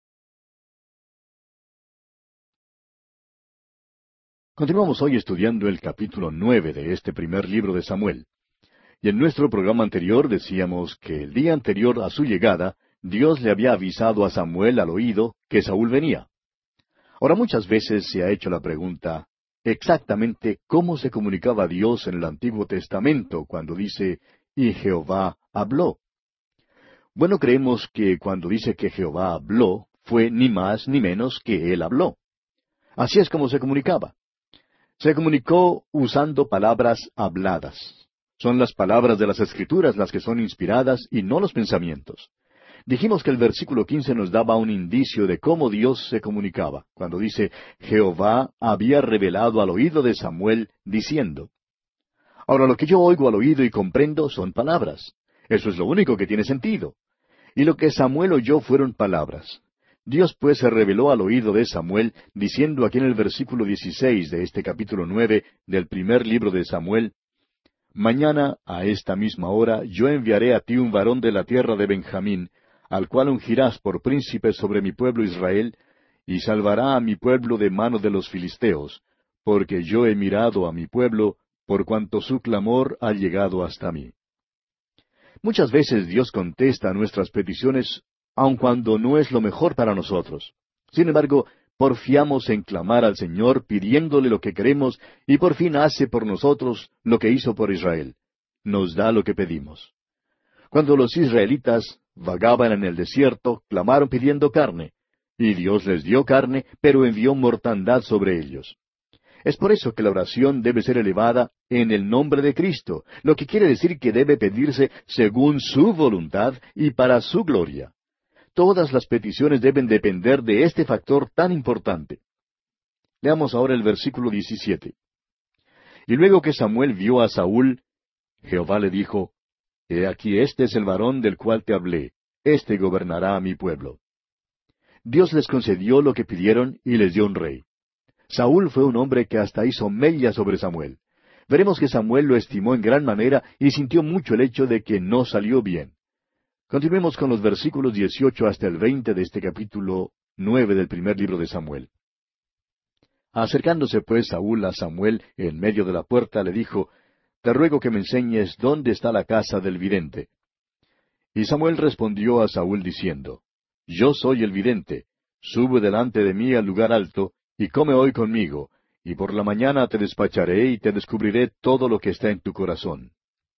Continuamos hoy estudiando el capítulo nueve de este primer libro de Samuel. Y en nuestro programa anterior decíamos que el día anterior a su llegada, Dios le había avisado a Samuel al oído que Saúl venía. Ahora muchas veces se ha hecho la pregunta, exactamente cómo se comunicaba Dios en el Antiguo Testamento cuando dice, y Jehová habló. Bueno, creemos que cuando dice que Jehová habló, fue ni más ni menos que Él habló. Así es como se comunicaba. Se comunicó usando palabras habladas. Son las palabras de las Escrituras las que son inspiradas y no los pensamientos. Dijimos que el versículo quince nos daba un indicio de cómo Dios se comunicaba, cuando dice, Jehová había revelado al oído de Samuel, diciendo. Ahora, lo que yo oigo al oído y comprendo son palabras. Eso es lo único que tiene sentido. Y lo que Samuel oyó fueron palabras. Dios pues se reveló al oído de Samuel, diciendo aquí en el versículo dieciséis de este capítulo nueve del primer libro de Samuel, Mañana, a esta misma hora, yo enviaré a ti un varón de la tierra de Benjamín, al cual ungirás por príncipe sobre mi pueblo Israel, y salvará a mi pueblo de mano de los filisteos, porque yo he mirado a mi pueblo, por cuanto su clamor ha llegado hasta mí. Muchas veces Dios contesta a nuestras peticiones, aun cuando no es lo mejor para nosotros. Sin embargo, porfiamos en clamar al Señor pidiéndole lo que queremos, y por fin hace por nosotros lo que hizo por Israel. Nos da lo que pedimos. Cuando los israelitas vagaban en el desierto, clamaron pidiendo carne, y Dios les dio carne, pero envió mortandad sobre ellos. Es por eso que la oración debe ser elevada en el nombre de Cristo, lo que quiere decir que debe pedirse según su voluntad y para su gloria. Todas las peticiones deben depender de este factor tan importante. Leamos ahora el versículo diecisiete. Y luego que Samuel vio a Saúl, Jehová le dijo, He aquí este es el varón del cual te hablé, éste gobernará a mi pueblo. Dios les concedió lo que pidieron y les dio un rey. Saúl fue un hombre que hasta hizo mella sobre Samuel. Veremos que Samuel lo estimó en gran manera y sintió mucho el hecho de que no salió bien. Continuemos con los versículos dieciocho hasta el veinte de este capítulo nueve del primer libro de Samuel. Acercándose pues Saúl a Samuel en medio de la puerta, le dijo, Te ruego que me enseñes dónde está la casa del vidente. Y Samuel respondió a Saúl diciendo, Yo soy el vidente, sube delante de mí al lugar alto, y come hoy conmigo, y por la mañana te despacharé y te descubriré todo lo que está en tu corazón.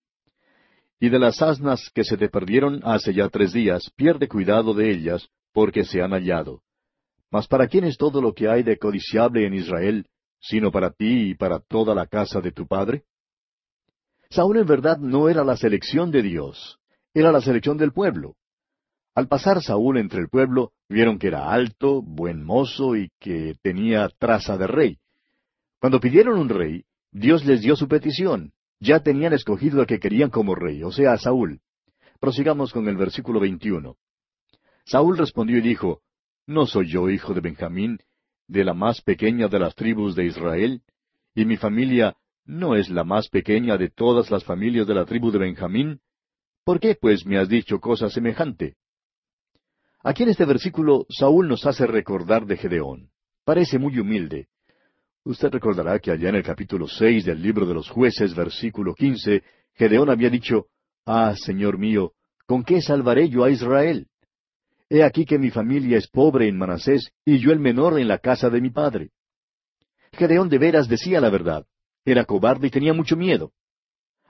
Y de las asnas que se te perdieron hace ya tres días, pierde cuidado de ellas, porque se han hallado. Mas ¿para quién es todo lo que hay de codiciable en Israel, sino para ti y para toda la casa de tu padre? Saúl en verdad no era la selección de Dios, era la selección del pueblo. Al pasar Saúl entre el pueblo, vieron que era alto, buen mozo y que tenía traza de rey. Cuando pidieron un rey, Dios les dio su petición. Ya tenían escogido al que querían como rey, o sea, a Saúl. Prosigamos con el versículo veintiuno. Saúl respondió y dijo, ¿No soy yo hijo de Benjamín, de la más pequeña de las tribus de Israel? ¿Y mi familia no es la más pequeña de todas las familias de la tribu de Benjamín? ¿Por qué, pues, me has dicho cosa semejante? Aquí en este versículo, Saúl nos hace recordar de Gedeón. Parece muy humilde. Usted recordará que allá en el capítulo seis del libro de los Jueces, versículo quince, Gedeón había dicho, Ah, Señor mío, ¿con qué salvaré yo a Israel? He aquí que mi familia es pobre en Manasés, y yo el menor en la casa de mi padre. Gedeón de veras decía la verdad. Era cobarde y tenía mucho miedo.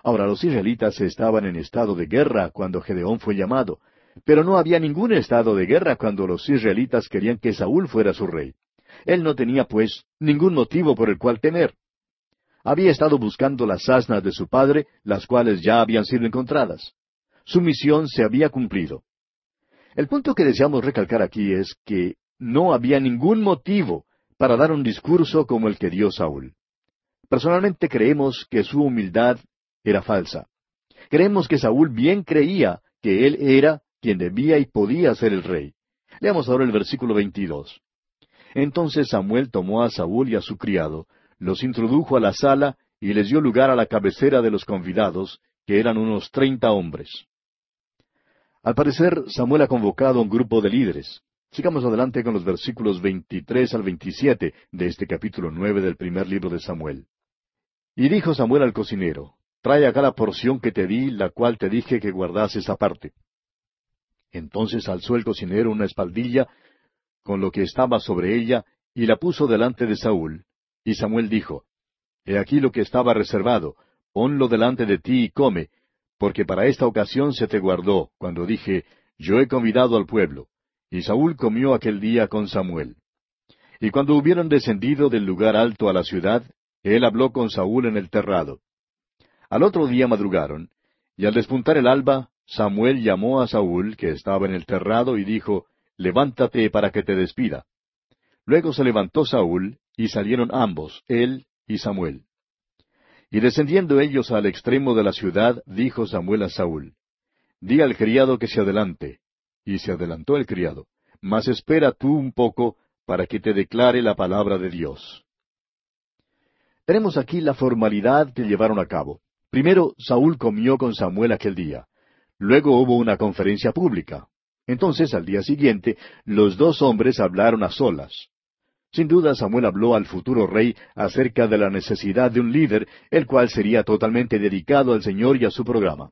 Ahora, los israelitas estaban en estado de guerra cuando Gedeón fue llamado, pero no había ningún estado de guerra cuando los israelitas querían que Saúl fuera su rey. Él no tenía, pues, ningún motivo por el cual temer. Había estado buscando las asnas de su padre, las cuales ya habían sido encontradas. Su misión se había cumplido. El punto que deseamos recalcar aquí es que no había ningún motivo para dar un discurso como el que dio Saúl. Personalmente creemos que su humildad era falsa. Creemos que Saúl bien creía que él era quien debía y podía ser el rey. Leamos ahora el versículo veintidós. Entonces Samuel tomó a Saúl y a su criado, los introdujo a la sala y les dio lugar a la cabecera de los convidados, que eran unos treinta hombres. Al parecer, Samuel ha convocado a un grupo de líderes. Sigamos adelante con los versículos veintitrés al veintisiete de este capítulo nueve del primer libro de Samuel. Y dijo Samuel al cocinero, trae acá la porción que te di, la cual te dije que guardases aparte. Entonces alzó el cocinero una espaldilla con lo que estaba sobre ella, y la puso delante de Saúl. Y Samuel dijo, He aquí lo que estaba reservado, ponlo delante de ti y come, porque para esta ocasión se te guardó, cuando dije, Yo he convidado al pueblo. Y Saúl comió aquel día con Samuel. Y cuando hubieron descendido del lugar alto a la ciudad, él habló con Saúl en el terrado. Al otro día madrugaron, y al despuntar el alba, Samuel llamó a Saúl, que estaba en el terrado, y dijo, Levántate para que te despida. Luego se levantó Saúl, y salieron ambos, él y Samuel. Y descendiendo ellos al extremo de la ciudad, dijo Samuel a Saúl, Di al criado que se adelante. Y se adelantó el criado, mas espera tú un poco, para que te declare la palabra de Dios. Tenemos aquí la formalidad que llevaron a cabo. Primero, Saúl comió con Samuel aquel día. Luego hubo una conferencia pública. Entonces, al día siguiente, los dos hombres hablaron a solas. Sin duda, Samuel habló al futuro rey acerca de la necesidad de un líder, el cual sería totalmente dedicado al Señor y a su programa.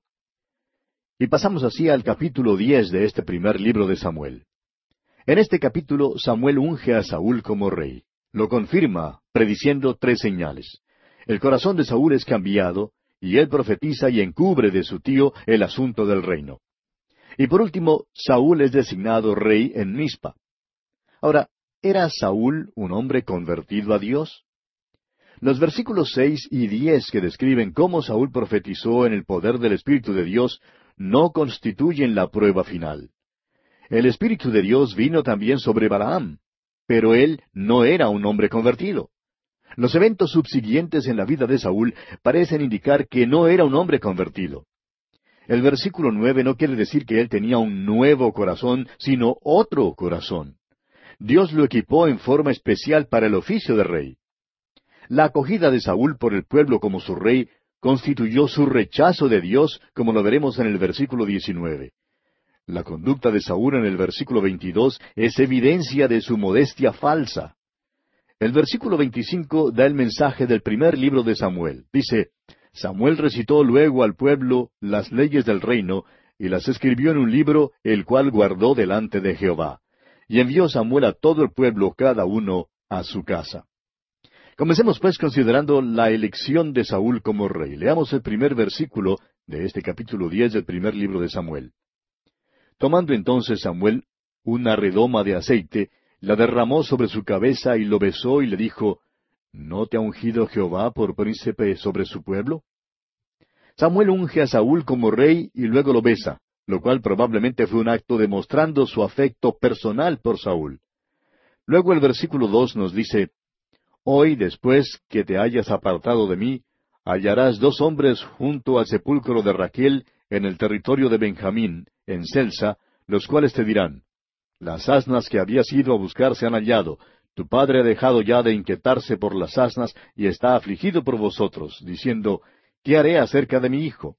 Y pasamos así al capítulo diez de este primer libro de Samuel. En este capítulo, Samuel unge a Saúl como rey. Lo confirma, prediciendo tres señales. El corazón de Saúl es cambiado, y él profetiza y encubre de su tío el asunto del reino. Y por último, Saúl es designado rey en Mizpa. Ahora, ¿era Saúl un hombre convertido a Dios? Los versículos seis y diez que describen cómo Saúl profetizó en el poder del Espíritu de Dios no constituyen la prueba final. El Espíritu de Dios vino también sobre Balaam, pero él no era un hombre convertido. Los eventos subsiguientes en la vida de Saúl parecen indicar que no era un hombre convertido. El versículo nueve no quiere decir que él tenía un nuevo corazón, sino otro corazón. Dios lo equipó en forma especial para el oficio de rey. La acogida de Saúl por el pueblo como su rey constituyó su rechazo de Dios, como lo veremos en el versículo diecinueve. La conducta de Saúl en el versículo veintidós es evidencia de su modestia falsa. El versículo veinticinco da el mensaje del primer libro de Samuel. Dice, Samuel recitó luego al pueblo las leyes del reino, y las escribió en un libro, el cual guardó delante de Jehová. Y envió Samuel a todo el pueblo, cada uno a su casa. Comencemos pues considerando la elección de Saúl como rey. Leamos el primer versículo de este capítulo diez del primer libro de Samuel. Tomando entonces Samuel una redoma de aceite, la derramó sobre su cabeza y lo besó y le dijo, ¿No te ha ungido Jehová por príncipe sobre su pueblo? Samuel unge a Saúl como rey y luego lo besa, lo cual probablemente fue un acto demostrando su afecto personal por Saúl. Luego el versículo dos nos dice, Hoy, después que te hayas apartado de mí, hallarás dos hombres junto al sepulcro de Raquel en el territorio de Benjamín, en Celsa, los cuales te dirán, Las asnas que habías ido a buscar se han hallado, tu padre ha dejado ya de inquietarse por las asnas y está afligido por vosotros, diciendo, ¿qué haré acerca de mi hijo?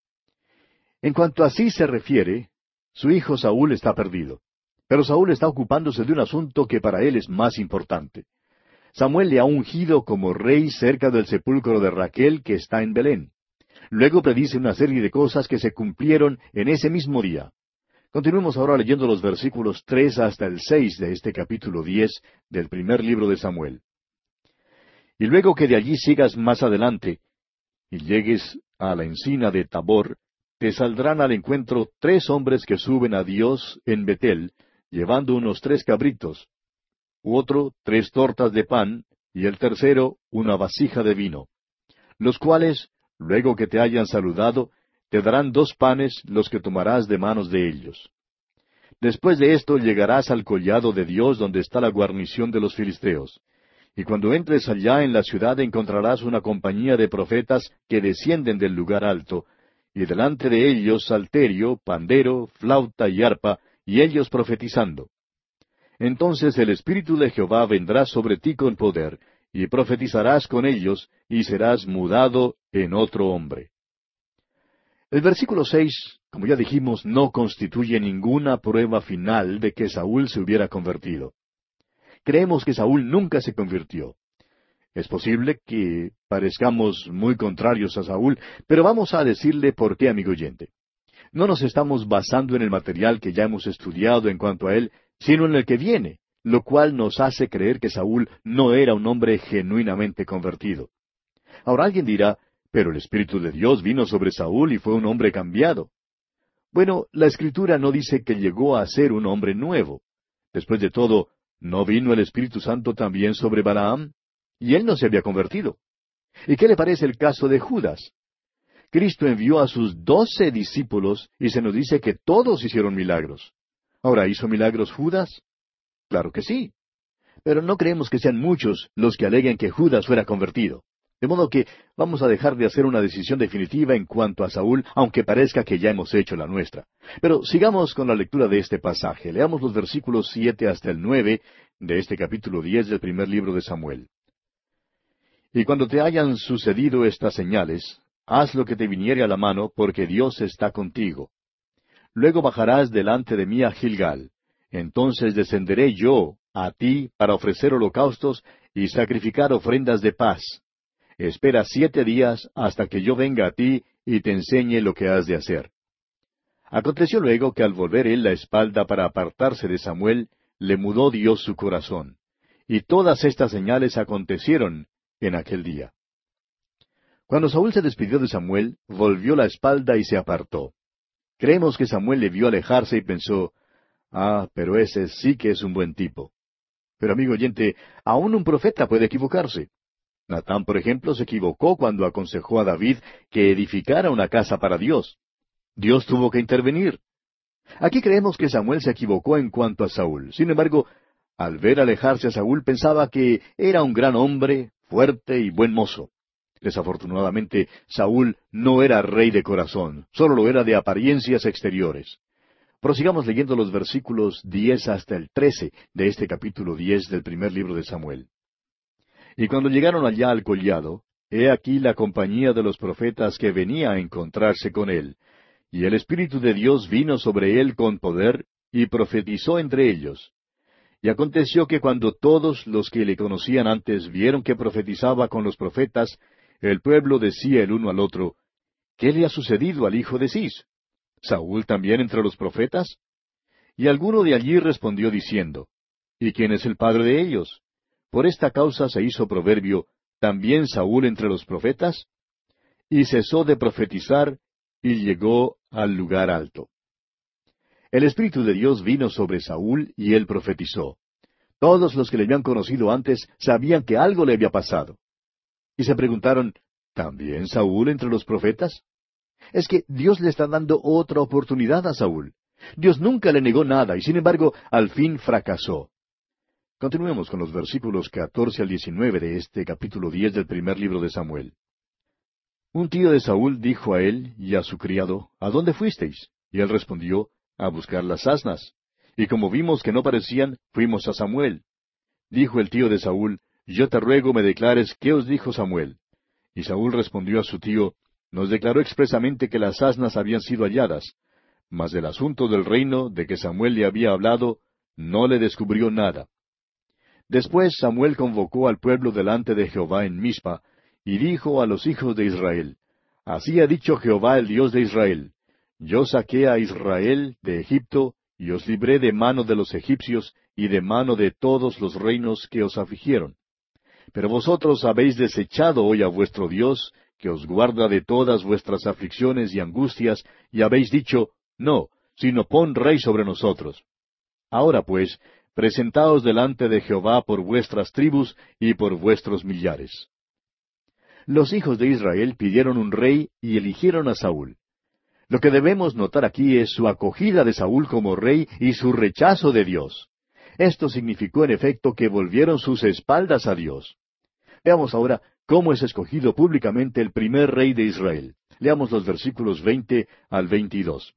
En cuanto a sí se refiere, su hijo Saúl está perdido, pero Saúl está ocupándose de un asunto que para él es más importante. Samuel le ha ungido como rey cerca del sepulcro de Raquel que está en Belén. Luego predice una serie de cosas que se cumplieron en ese mismo día. Continuemos ahora leyendo los versículos tres hasta el seis de este capítulo diez del primer libro de Samuel. Y luego que de allí sigas más adelante, y llegues a la encina de Tabor, te saldrán al encuentro tres hombres que suben a Dios en Betel, llevando unos tres cabritos, u otro tres tortas de pan, y el tercero una vasija de vino, los cuales, luego que te hayan saludado, te darán dos panes los que tomarás de manos de ellos. Después de esto llegarás al collado de Dios donde está la guarnición de los filisteos. Y cuando entres allá en la ciudad encontrarás una compañía de profetas que descienden del lugar alto, y delante de ellos salterio, pandero, flauta y arpa, y ellos profetizando. Entonces el Espíritu de Jehová vendrá sobre ti con poder, y profetizarás con ellos, y serás mudado en otro hombre. El versículo seis, como ya dijimos, no constituye ninguna prueba final de que Saúl se hubiera convertido. Creemos que Saúl nunca se convirtió. Es posible que parezcamos muy contrarios a Saúl, pero vamos a decirle por qué, amigo oyente. No nos estamos basando en el material que ya hemos estudiado en cuanto a él, sino en el que viene, lo cual nos hace creer que Saúl no era un hombre genuinamente convertido. Ahora alguien dirá, pero el Espíritu de Dios vino sobre Saúl y fue un hombre cambiado. Bueno, la Escritura no dice que llegó a ser un hombre nuevo. Después de todo, ¿no vino el Espíritu Santo también sobre Balaam? Y él no se había convertido. ¿Y qué le parece el caso de Judas? Cristo envió a sus doce discípulos y se nos dice que todos hicieron milagros. Ahora, ¿hizo milagros Judas? Claro que sí. Pero no creemos que sean muchos los que aleguen que Judas fuera convertido. De modo que vamos a dejar de hacer una decisión definitiva en cuanto a Saúl, aunque parezca que ya hemos hecho la nuestra. Pero sigamos con la lectura de este pasaje. Leamos los versículos siete hasta el nueve de este capítulo diez del primer libro de Samuel. Y cuando te hayan sucedido estas señales, haz lo que te viniere a la mano, porque Dios está contigo. Luego bajarás delante de mí a Gilgal. Entonces descenderé yo a ti para ofrecer holocaustos y sacrificar ofrendas de paz. Espera siete días hasta que yo venga a ti y te enseñe lo que has de hacer. Aconteció luego que al volver él la espalda para apartarse de Samuel, le mudó Dios su corazón. Y todas estas señales acontecieron en aquel día. Cuando Saúl se despidió de Samuel, volvió la espalda y se apartó. Creemos que Samuel le vio alejarse y pensó, ah, pero ese sí que es un buen tipo. Pero amigo oyente, aún un profeta puede equivocarse. Natán, por ejemplo, se equivocó cuando aconsejó a David que edificara una casa para Dios. Dios tuvo que intervenir. Aquí creemos que Samuel se equivocó en cuanto a Saúl. Sin embargo, al ver alejarse a Saúl pensaba que era un gran hombre, fuerte y buen mozo. Desafortunadamente, Saúl no era rey de corazón, solo lo era de apariencias exteriores. Prosigamos leyendo los versículos diez hasta el trece de este capítulo diez del primer libro de Samuel. Y cuando llegaron allá al collado, he aquí la compañía de los profetas que venía a encontrarse con él, y el Espíritu de Dios vino sobre él con poder, y profetizó entre ellos. Y aconteció que cuando todos los que le conocían antes vieron que profetizaba con los profetas, el pueblo decía el uno al otro, ¿qué le ha sucedido al hijo de Cis? ¿Saúl también entre los profetas? Y alguno de allí respondió diciendo, ¿y quién es el padre de ellos? Por esta causa se hizo proverbio, ¿también Saúl entre los profetas? Y cesó de profetizar, y llegó al lugar alto. El Espíritu de Dios vino sobre Saúl, y él profetizó. Todos los que le habían conocido antes sabían que algo le había pasado. Y se preguntaron, ¿también Saúl entre los profetas? Es que Dios le está dando otra oportunidad a Saúl. Dios nunca le negó nada, y sin embargo, al fin fracasó. Continuemos con los versículos catorce al diecinueve de este capítulo diez del primer libro de Samuel. Un tío de Saúl dijo a él y a su criado, ¿a dónde fuisteis? Y él respondió, a buscar las asnas. Y como vimos que no parecían, fuimos a Samuel. Dijo el tío de Saúl, yo te ruego me declares qué os dijo Samuel. Y Saúl respondió a su tío, nos declaró expresamente que las asnas habían sido halladas, mas del asunto del reino de que Samuel le había hablado, no le descubrió nada. Después Samuel convocó al pueblo delante de Jehová en Mizpa, y dijo a los hijos de Israel, Así ha dicho Jehová el Dios de Israel, Yo saqué a Israel de Egipto, y os libré de mano de los egipcios, y de mano de todos los reinos que os afligieron. Pero vosotros habéis desechado hoy a vuestro Dios, que os guarda de todas vuestras aflicciones y angustias, y habéis dicho, no, sino pon rey sobre nosotros. Ahora pues, presentaos delante de Jehová por vuestras tribus y por vuestros millares. Los hijos de Israel pidieron un rey y eligieron a Saúl. Lo que debemos notar aquí es su acogida de Saúl como rey y su rechazo de Dios. Esto significó en efecto que volvieron sus espaldas a Dios. Veamos ahora cómo es escogido públicamente el primer rey de Israel. Leamos los versículos veinte al veintidós.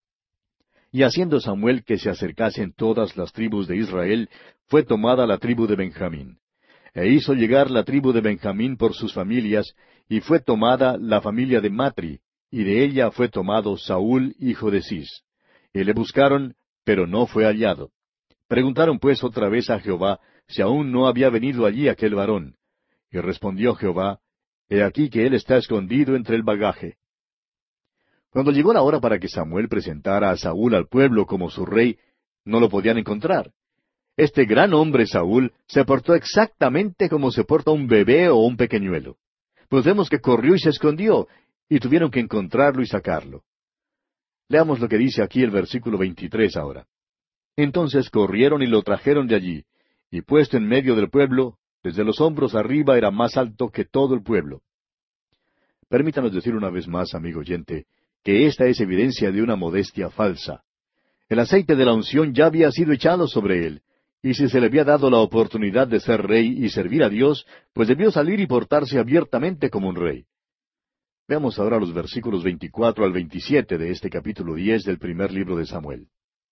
Y haciendo Samuel que se acercasen todas las tribus de Israel, fue tomada la tribu de Benjamín. E hizo llegar la tribu de Benjamín por sus familias, y fue tomada la familia de Matri, y de ella fue tomado Saúl, hijo de Cis. Y le buscaron, pero no fue hallado. Preguntaron pues otra vez a Jehová si aún no había venido allí aquel varón. Y respondió Jehová, He aquí que él está escondido entre el bagaje. Cuando llegó la hora para que Samuel presentara a Saúl al pueblo como su rey, no lo podían encontrar. Este gran hombre Saúl se portó exactamente como se porta un bebé o un pequeñuelo. Pues vemos que corrió y se escondió, y tuvieron que encontrarlo y sacarlo. Leamos lo que dice aquí el versículo veintitrés ahora. Entonces corrieron y lo trajeron de allí, y puesto en medio del pueblo, desde los hombros arriba era más alto que todo el pueblo. Permítanos decir una vez más, amigo oyente, que esta es evidencia de una modestia falsa. El aceite de la unción ya había sido echado sobre él, y si se le había dado la oportunidad de ser rey y servir a Dios, pues debió salir y portarse abiertamente como un rey. Veamos ahora los versículos veinticuatro al veintisiete de este capítulo diez del primer libro de Samuel.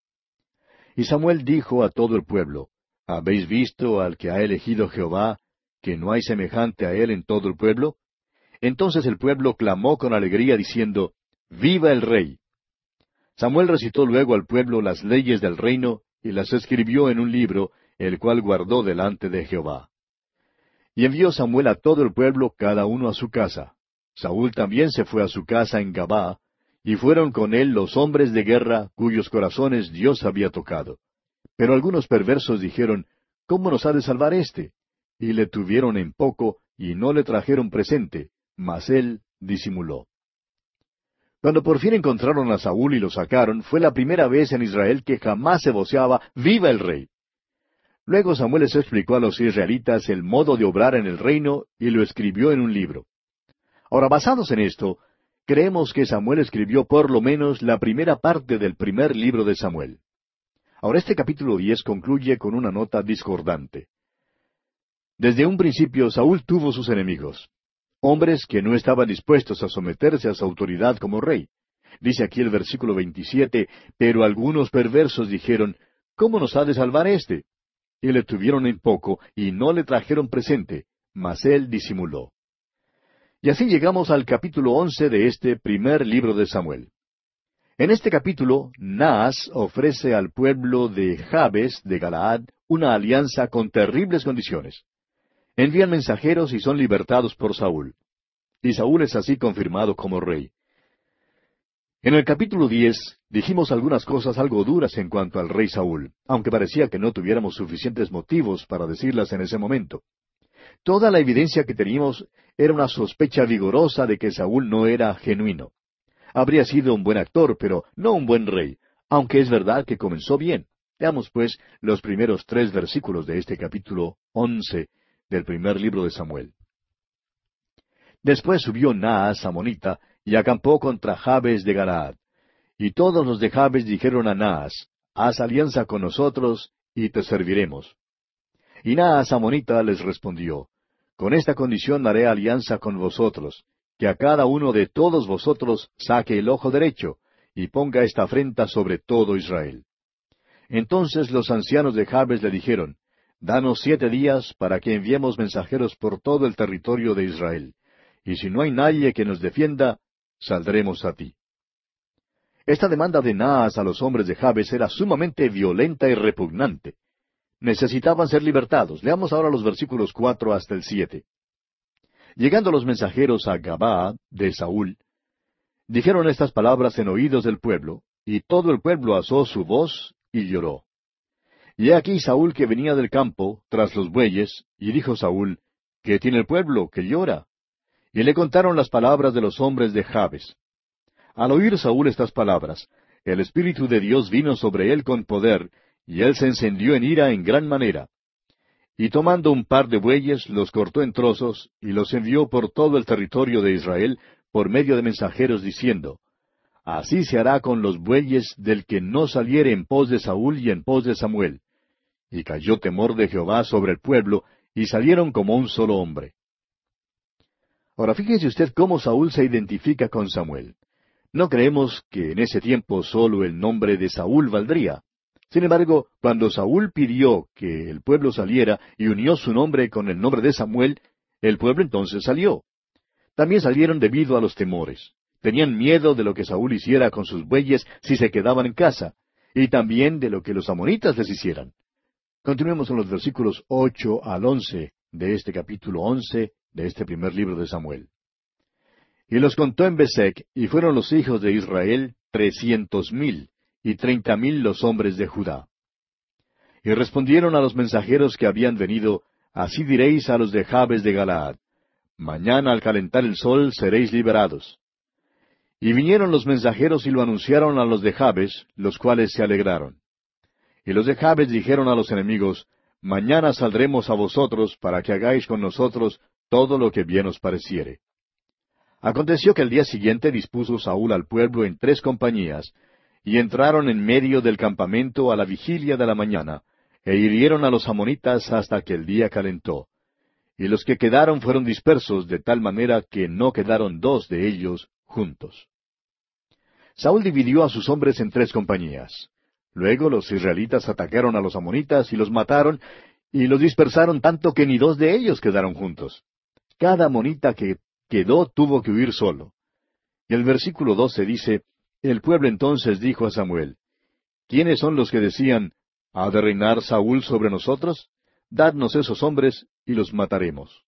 Y Samuel dijo a todo el pueblo, ¿Habéis visto al que ha elegido Jehová, que no hay semejante a él en todo el pueblo? Entonces el pueblo clamó con alegría diciendo, ¡Viva el rey! Samuel recitó luego al pueblo las leyes del reino y las escribió en un libro, el cual guardó delante de Jehová. Y envió Samuel a todo el pueblo, cada uno a su casa. Saúl también se fue a su casa en Gabá, y fueron con él los hombres de guerra, cuyos corazones Dios había tocado. Pero algunos perversos dijeron, ¿Cómo nos ha de salvar éste? Y le tuvieron en poco, y no le trajeron presente, mas él disimuló. Cuando por fin encontraron a Saúl y lo sacaron, fue la primera vez en Israel que jamás se voceaba, ¡Viva el rey! Luego Samuel les explicó a los israelitas el modo de obrar en el reino, y lo escribió en un libro. Ahora, basados en esto, creemos que Samuel escribió por lo menos la primera parte del primer libro de Samuel. Ahora, este capítulo diez concluye con una nota discordante. Desde un principio Saúl tuvo sus enemigos, hombres que no estaban dispuestos a someterse a su autoridad como rey. Dice aquí el versículo veintisiete, pero algunos perversos dijeron, ¿Cómo nos ha de salvar éste? Y le tuvieron en poco, y no le trajeron presente, mas él disimuló. Y así llegamos al capítulo once de este primer libro de Samuel. En este capítulo, Naas ofrece al pueblo de Jabes de Galaad una alianza con terribles condiciones. Envían mensajeros y son libertados por Saúl. Y Saúl es así confirmado como rey. En el capítulo diez dijimos algunas cosas algo duras en cuanto al rey Saúl, aunque parecía que no tuviéramos suficientes motivos para decirlas en ese momento. Toda la evidencia que teníamos era una sospecha vigorosa de que Saúl no era genuino. Habría sido un buen actor, pero no un buen rey, aunque es verdad que comenzó bien. Veamos, pues, los primeros tres versículos de este capítulo once del primer libro de Samuel. Después subió Naas amonita y acampó contra Jabes de Galaad. Y todos los de Jabes dijeron a Naas, haz alianza con nosotros y te serviremos. Y Naas amonita les respondió, con esta condición haré alianza con vosotros, que a cada uno de todos vosotros saque el ojo derecho, y ponga esta afrenta sobre todo Israel. Entonces los ancianos de Jabes le dijeron, danos siete días para que enviemos mensajeros por todo el territorio de Israel, y si no hay nadie que nos defienda, saldremos a ti. Esta demanda de Naas a los hombres de Jabes era sumamente violenta y repugnante. Necesitaban ser libertados. Leamos ahora los versículos cuatro hasta el siete. Llegando los mensajeros a Gabaa de Saúl, dijeron estas palabras en oídos del pueblo, y todo el pueblo alzó su voz y lloró. Y he aquí Saúl que venía del campo, tras los bueyes, y dijo Saúl, ¿Qué tiene el pueblo que llora? Y le contaron las palabras de los hombres de Jabes. Al oír Saúl estas palabras, el Espíritu de Dios vino sobre él con poder, y él se encendió en ira en gran manera. Y tomando un par de bueyes, los cortó en trozos, y los envió por todo el territorio de Israel, por medio de mensajeros, diciendo, Así se hará con los bueyes del que no saliere en pos de Saúl y en pos de Samuel. Y cayó temor de Jehová sobre el pueblo, y salieron como un solo hombre. Ahora fíjese usted cómo Saúl se identifica con Samuel. No creemos que en ese tiempo solo el nombre de Saúl valdría. Sin embargo, cuando Saúl pidió que el pueblo saliera y unió su nombre con el nombre de Samuel, el pueblo entonces salió. También salieron debido a los temores. Tenían miedo de lo que Saúl hiciera con sus bueyes si se quedaban en casa, y también de lo que los amonitas les hicieran. Continuemos en los versículos ocho al once de este capítulo once de este primer libro de Samuel. Y los contó en Besec, y fueron los hijos de Israel trescientos mil, y treinta mil los hombres de Judá. Y respondieron a los mensajeros que habían venido, Así diréis a los de Jabes de Galaad, Mañana al calentar el sol seréis liberados. Y vinieron los mensajeros y lo anunciaron a los de Jabes, los cuales se alegraron. Y los de Jabes dijeron a los enemigos, Mañana saldremos a vosotros, para que hagáis con nosotros todo lo que bien os pareciere. Aconteció que el día siguiente dispuso Saúl al pueblo en tres compañías, y entraron en medio del campamento a la vigilia de la mañana, e hirieron a los amonitas hasta que el día calentó. Y los que quedaron fueron dispersos de tal manera que no quedaron dos de ellos juntos. Saúl dividió a sus hombres en tres compañías. Luego los israelitas atacaron a los amonitas y los mataron, y los dispersaron tanto que ni dos de ellos quedaron juntos. Cada amonita que quedó tuvo que huir solo. Y el versículo doce dice, El pueblo entonces dijo a Samuel, ¿Quiénes son los que decían, ¿Ha de reinar Saúl sobre nosotros? Dadnos esos hombres, y los mataremos.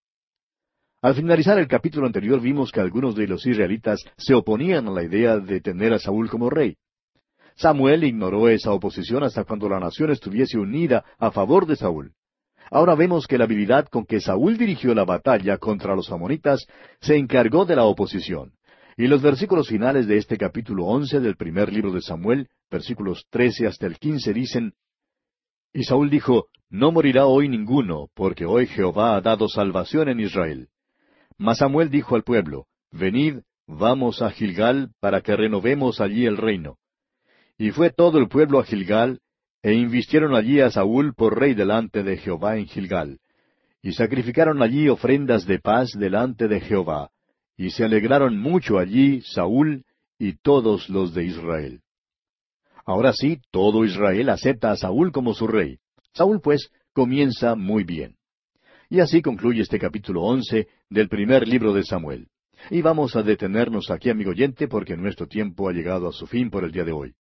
Al finalizar el capítulo anterior vimos que algunos de los israelitas se oponían a la idea de tener a Saúl como rey. Samuel ignoró esa oposición hasta cuando la nación estuviese unida a favor de Saúl. Ahora vemos que la habilidad con que Saúl dirigió la batalla contra los amonitas se encargó de la oposición. Y los versículos finales de este capítulo once del primer libro de Samuel, versículos trece hasta el quince, dicen, Y Saúl dijo, No morirá hoy ninguno, porque hoy Jehová ha dado salvación en Israel. Mas Samuel dijo al pueblo, Venid, vamos a Gilgal, para que renovemos allí el reino. Y fue todo el pueblo a Gilgal, e invistieron allí a Saúl por rey delante de Jehová en Gilgal. Y sacrificaron allí ofrendas de paz delante de Jehová. Y se alegraron mucho allí Saúl y todos los de Israel. Ahora sí, todo Israel acepta a Saúl como su rey. Saúl, pues, comienza muy bien. Y así concluye este capítulo once del primer libro de Samuel. Y vamos a detenernos aquí, amigo oyente, porque nuestro tiempo ha llegado a su fin por el día de hoy.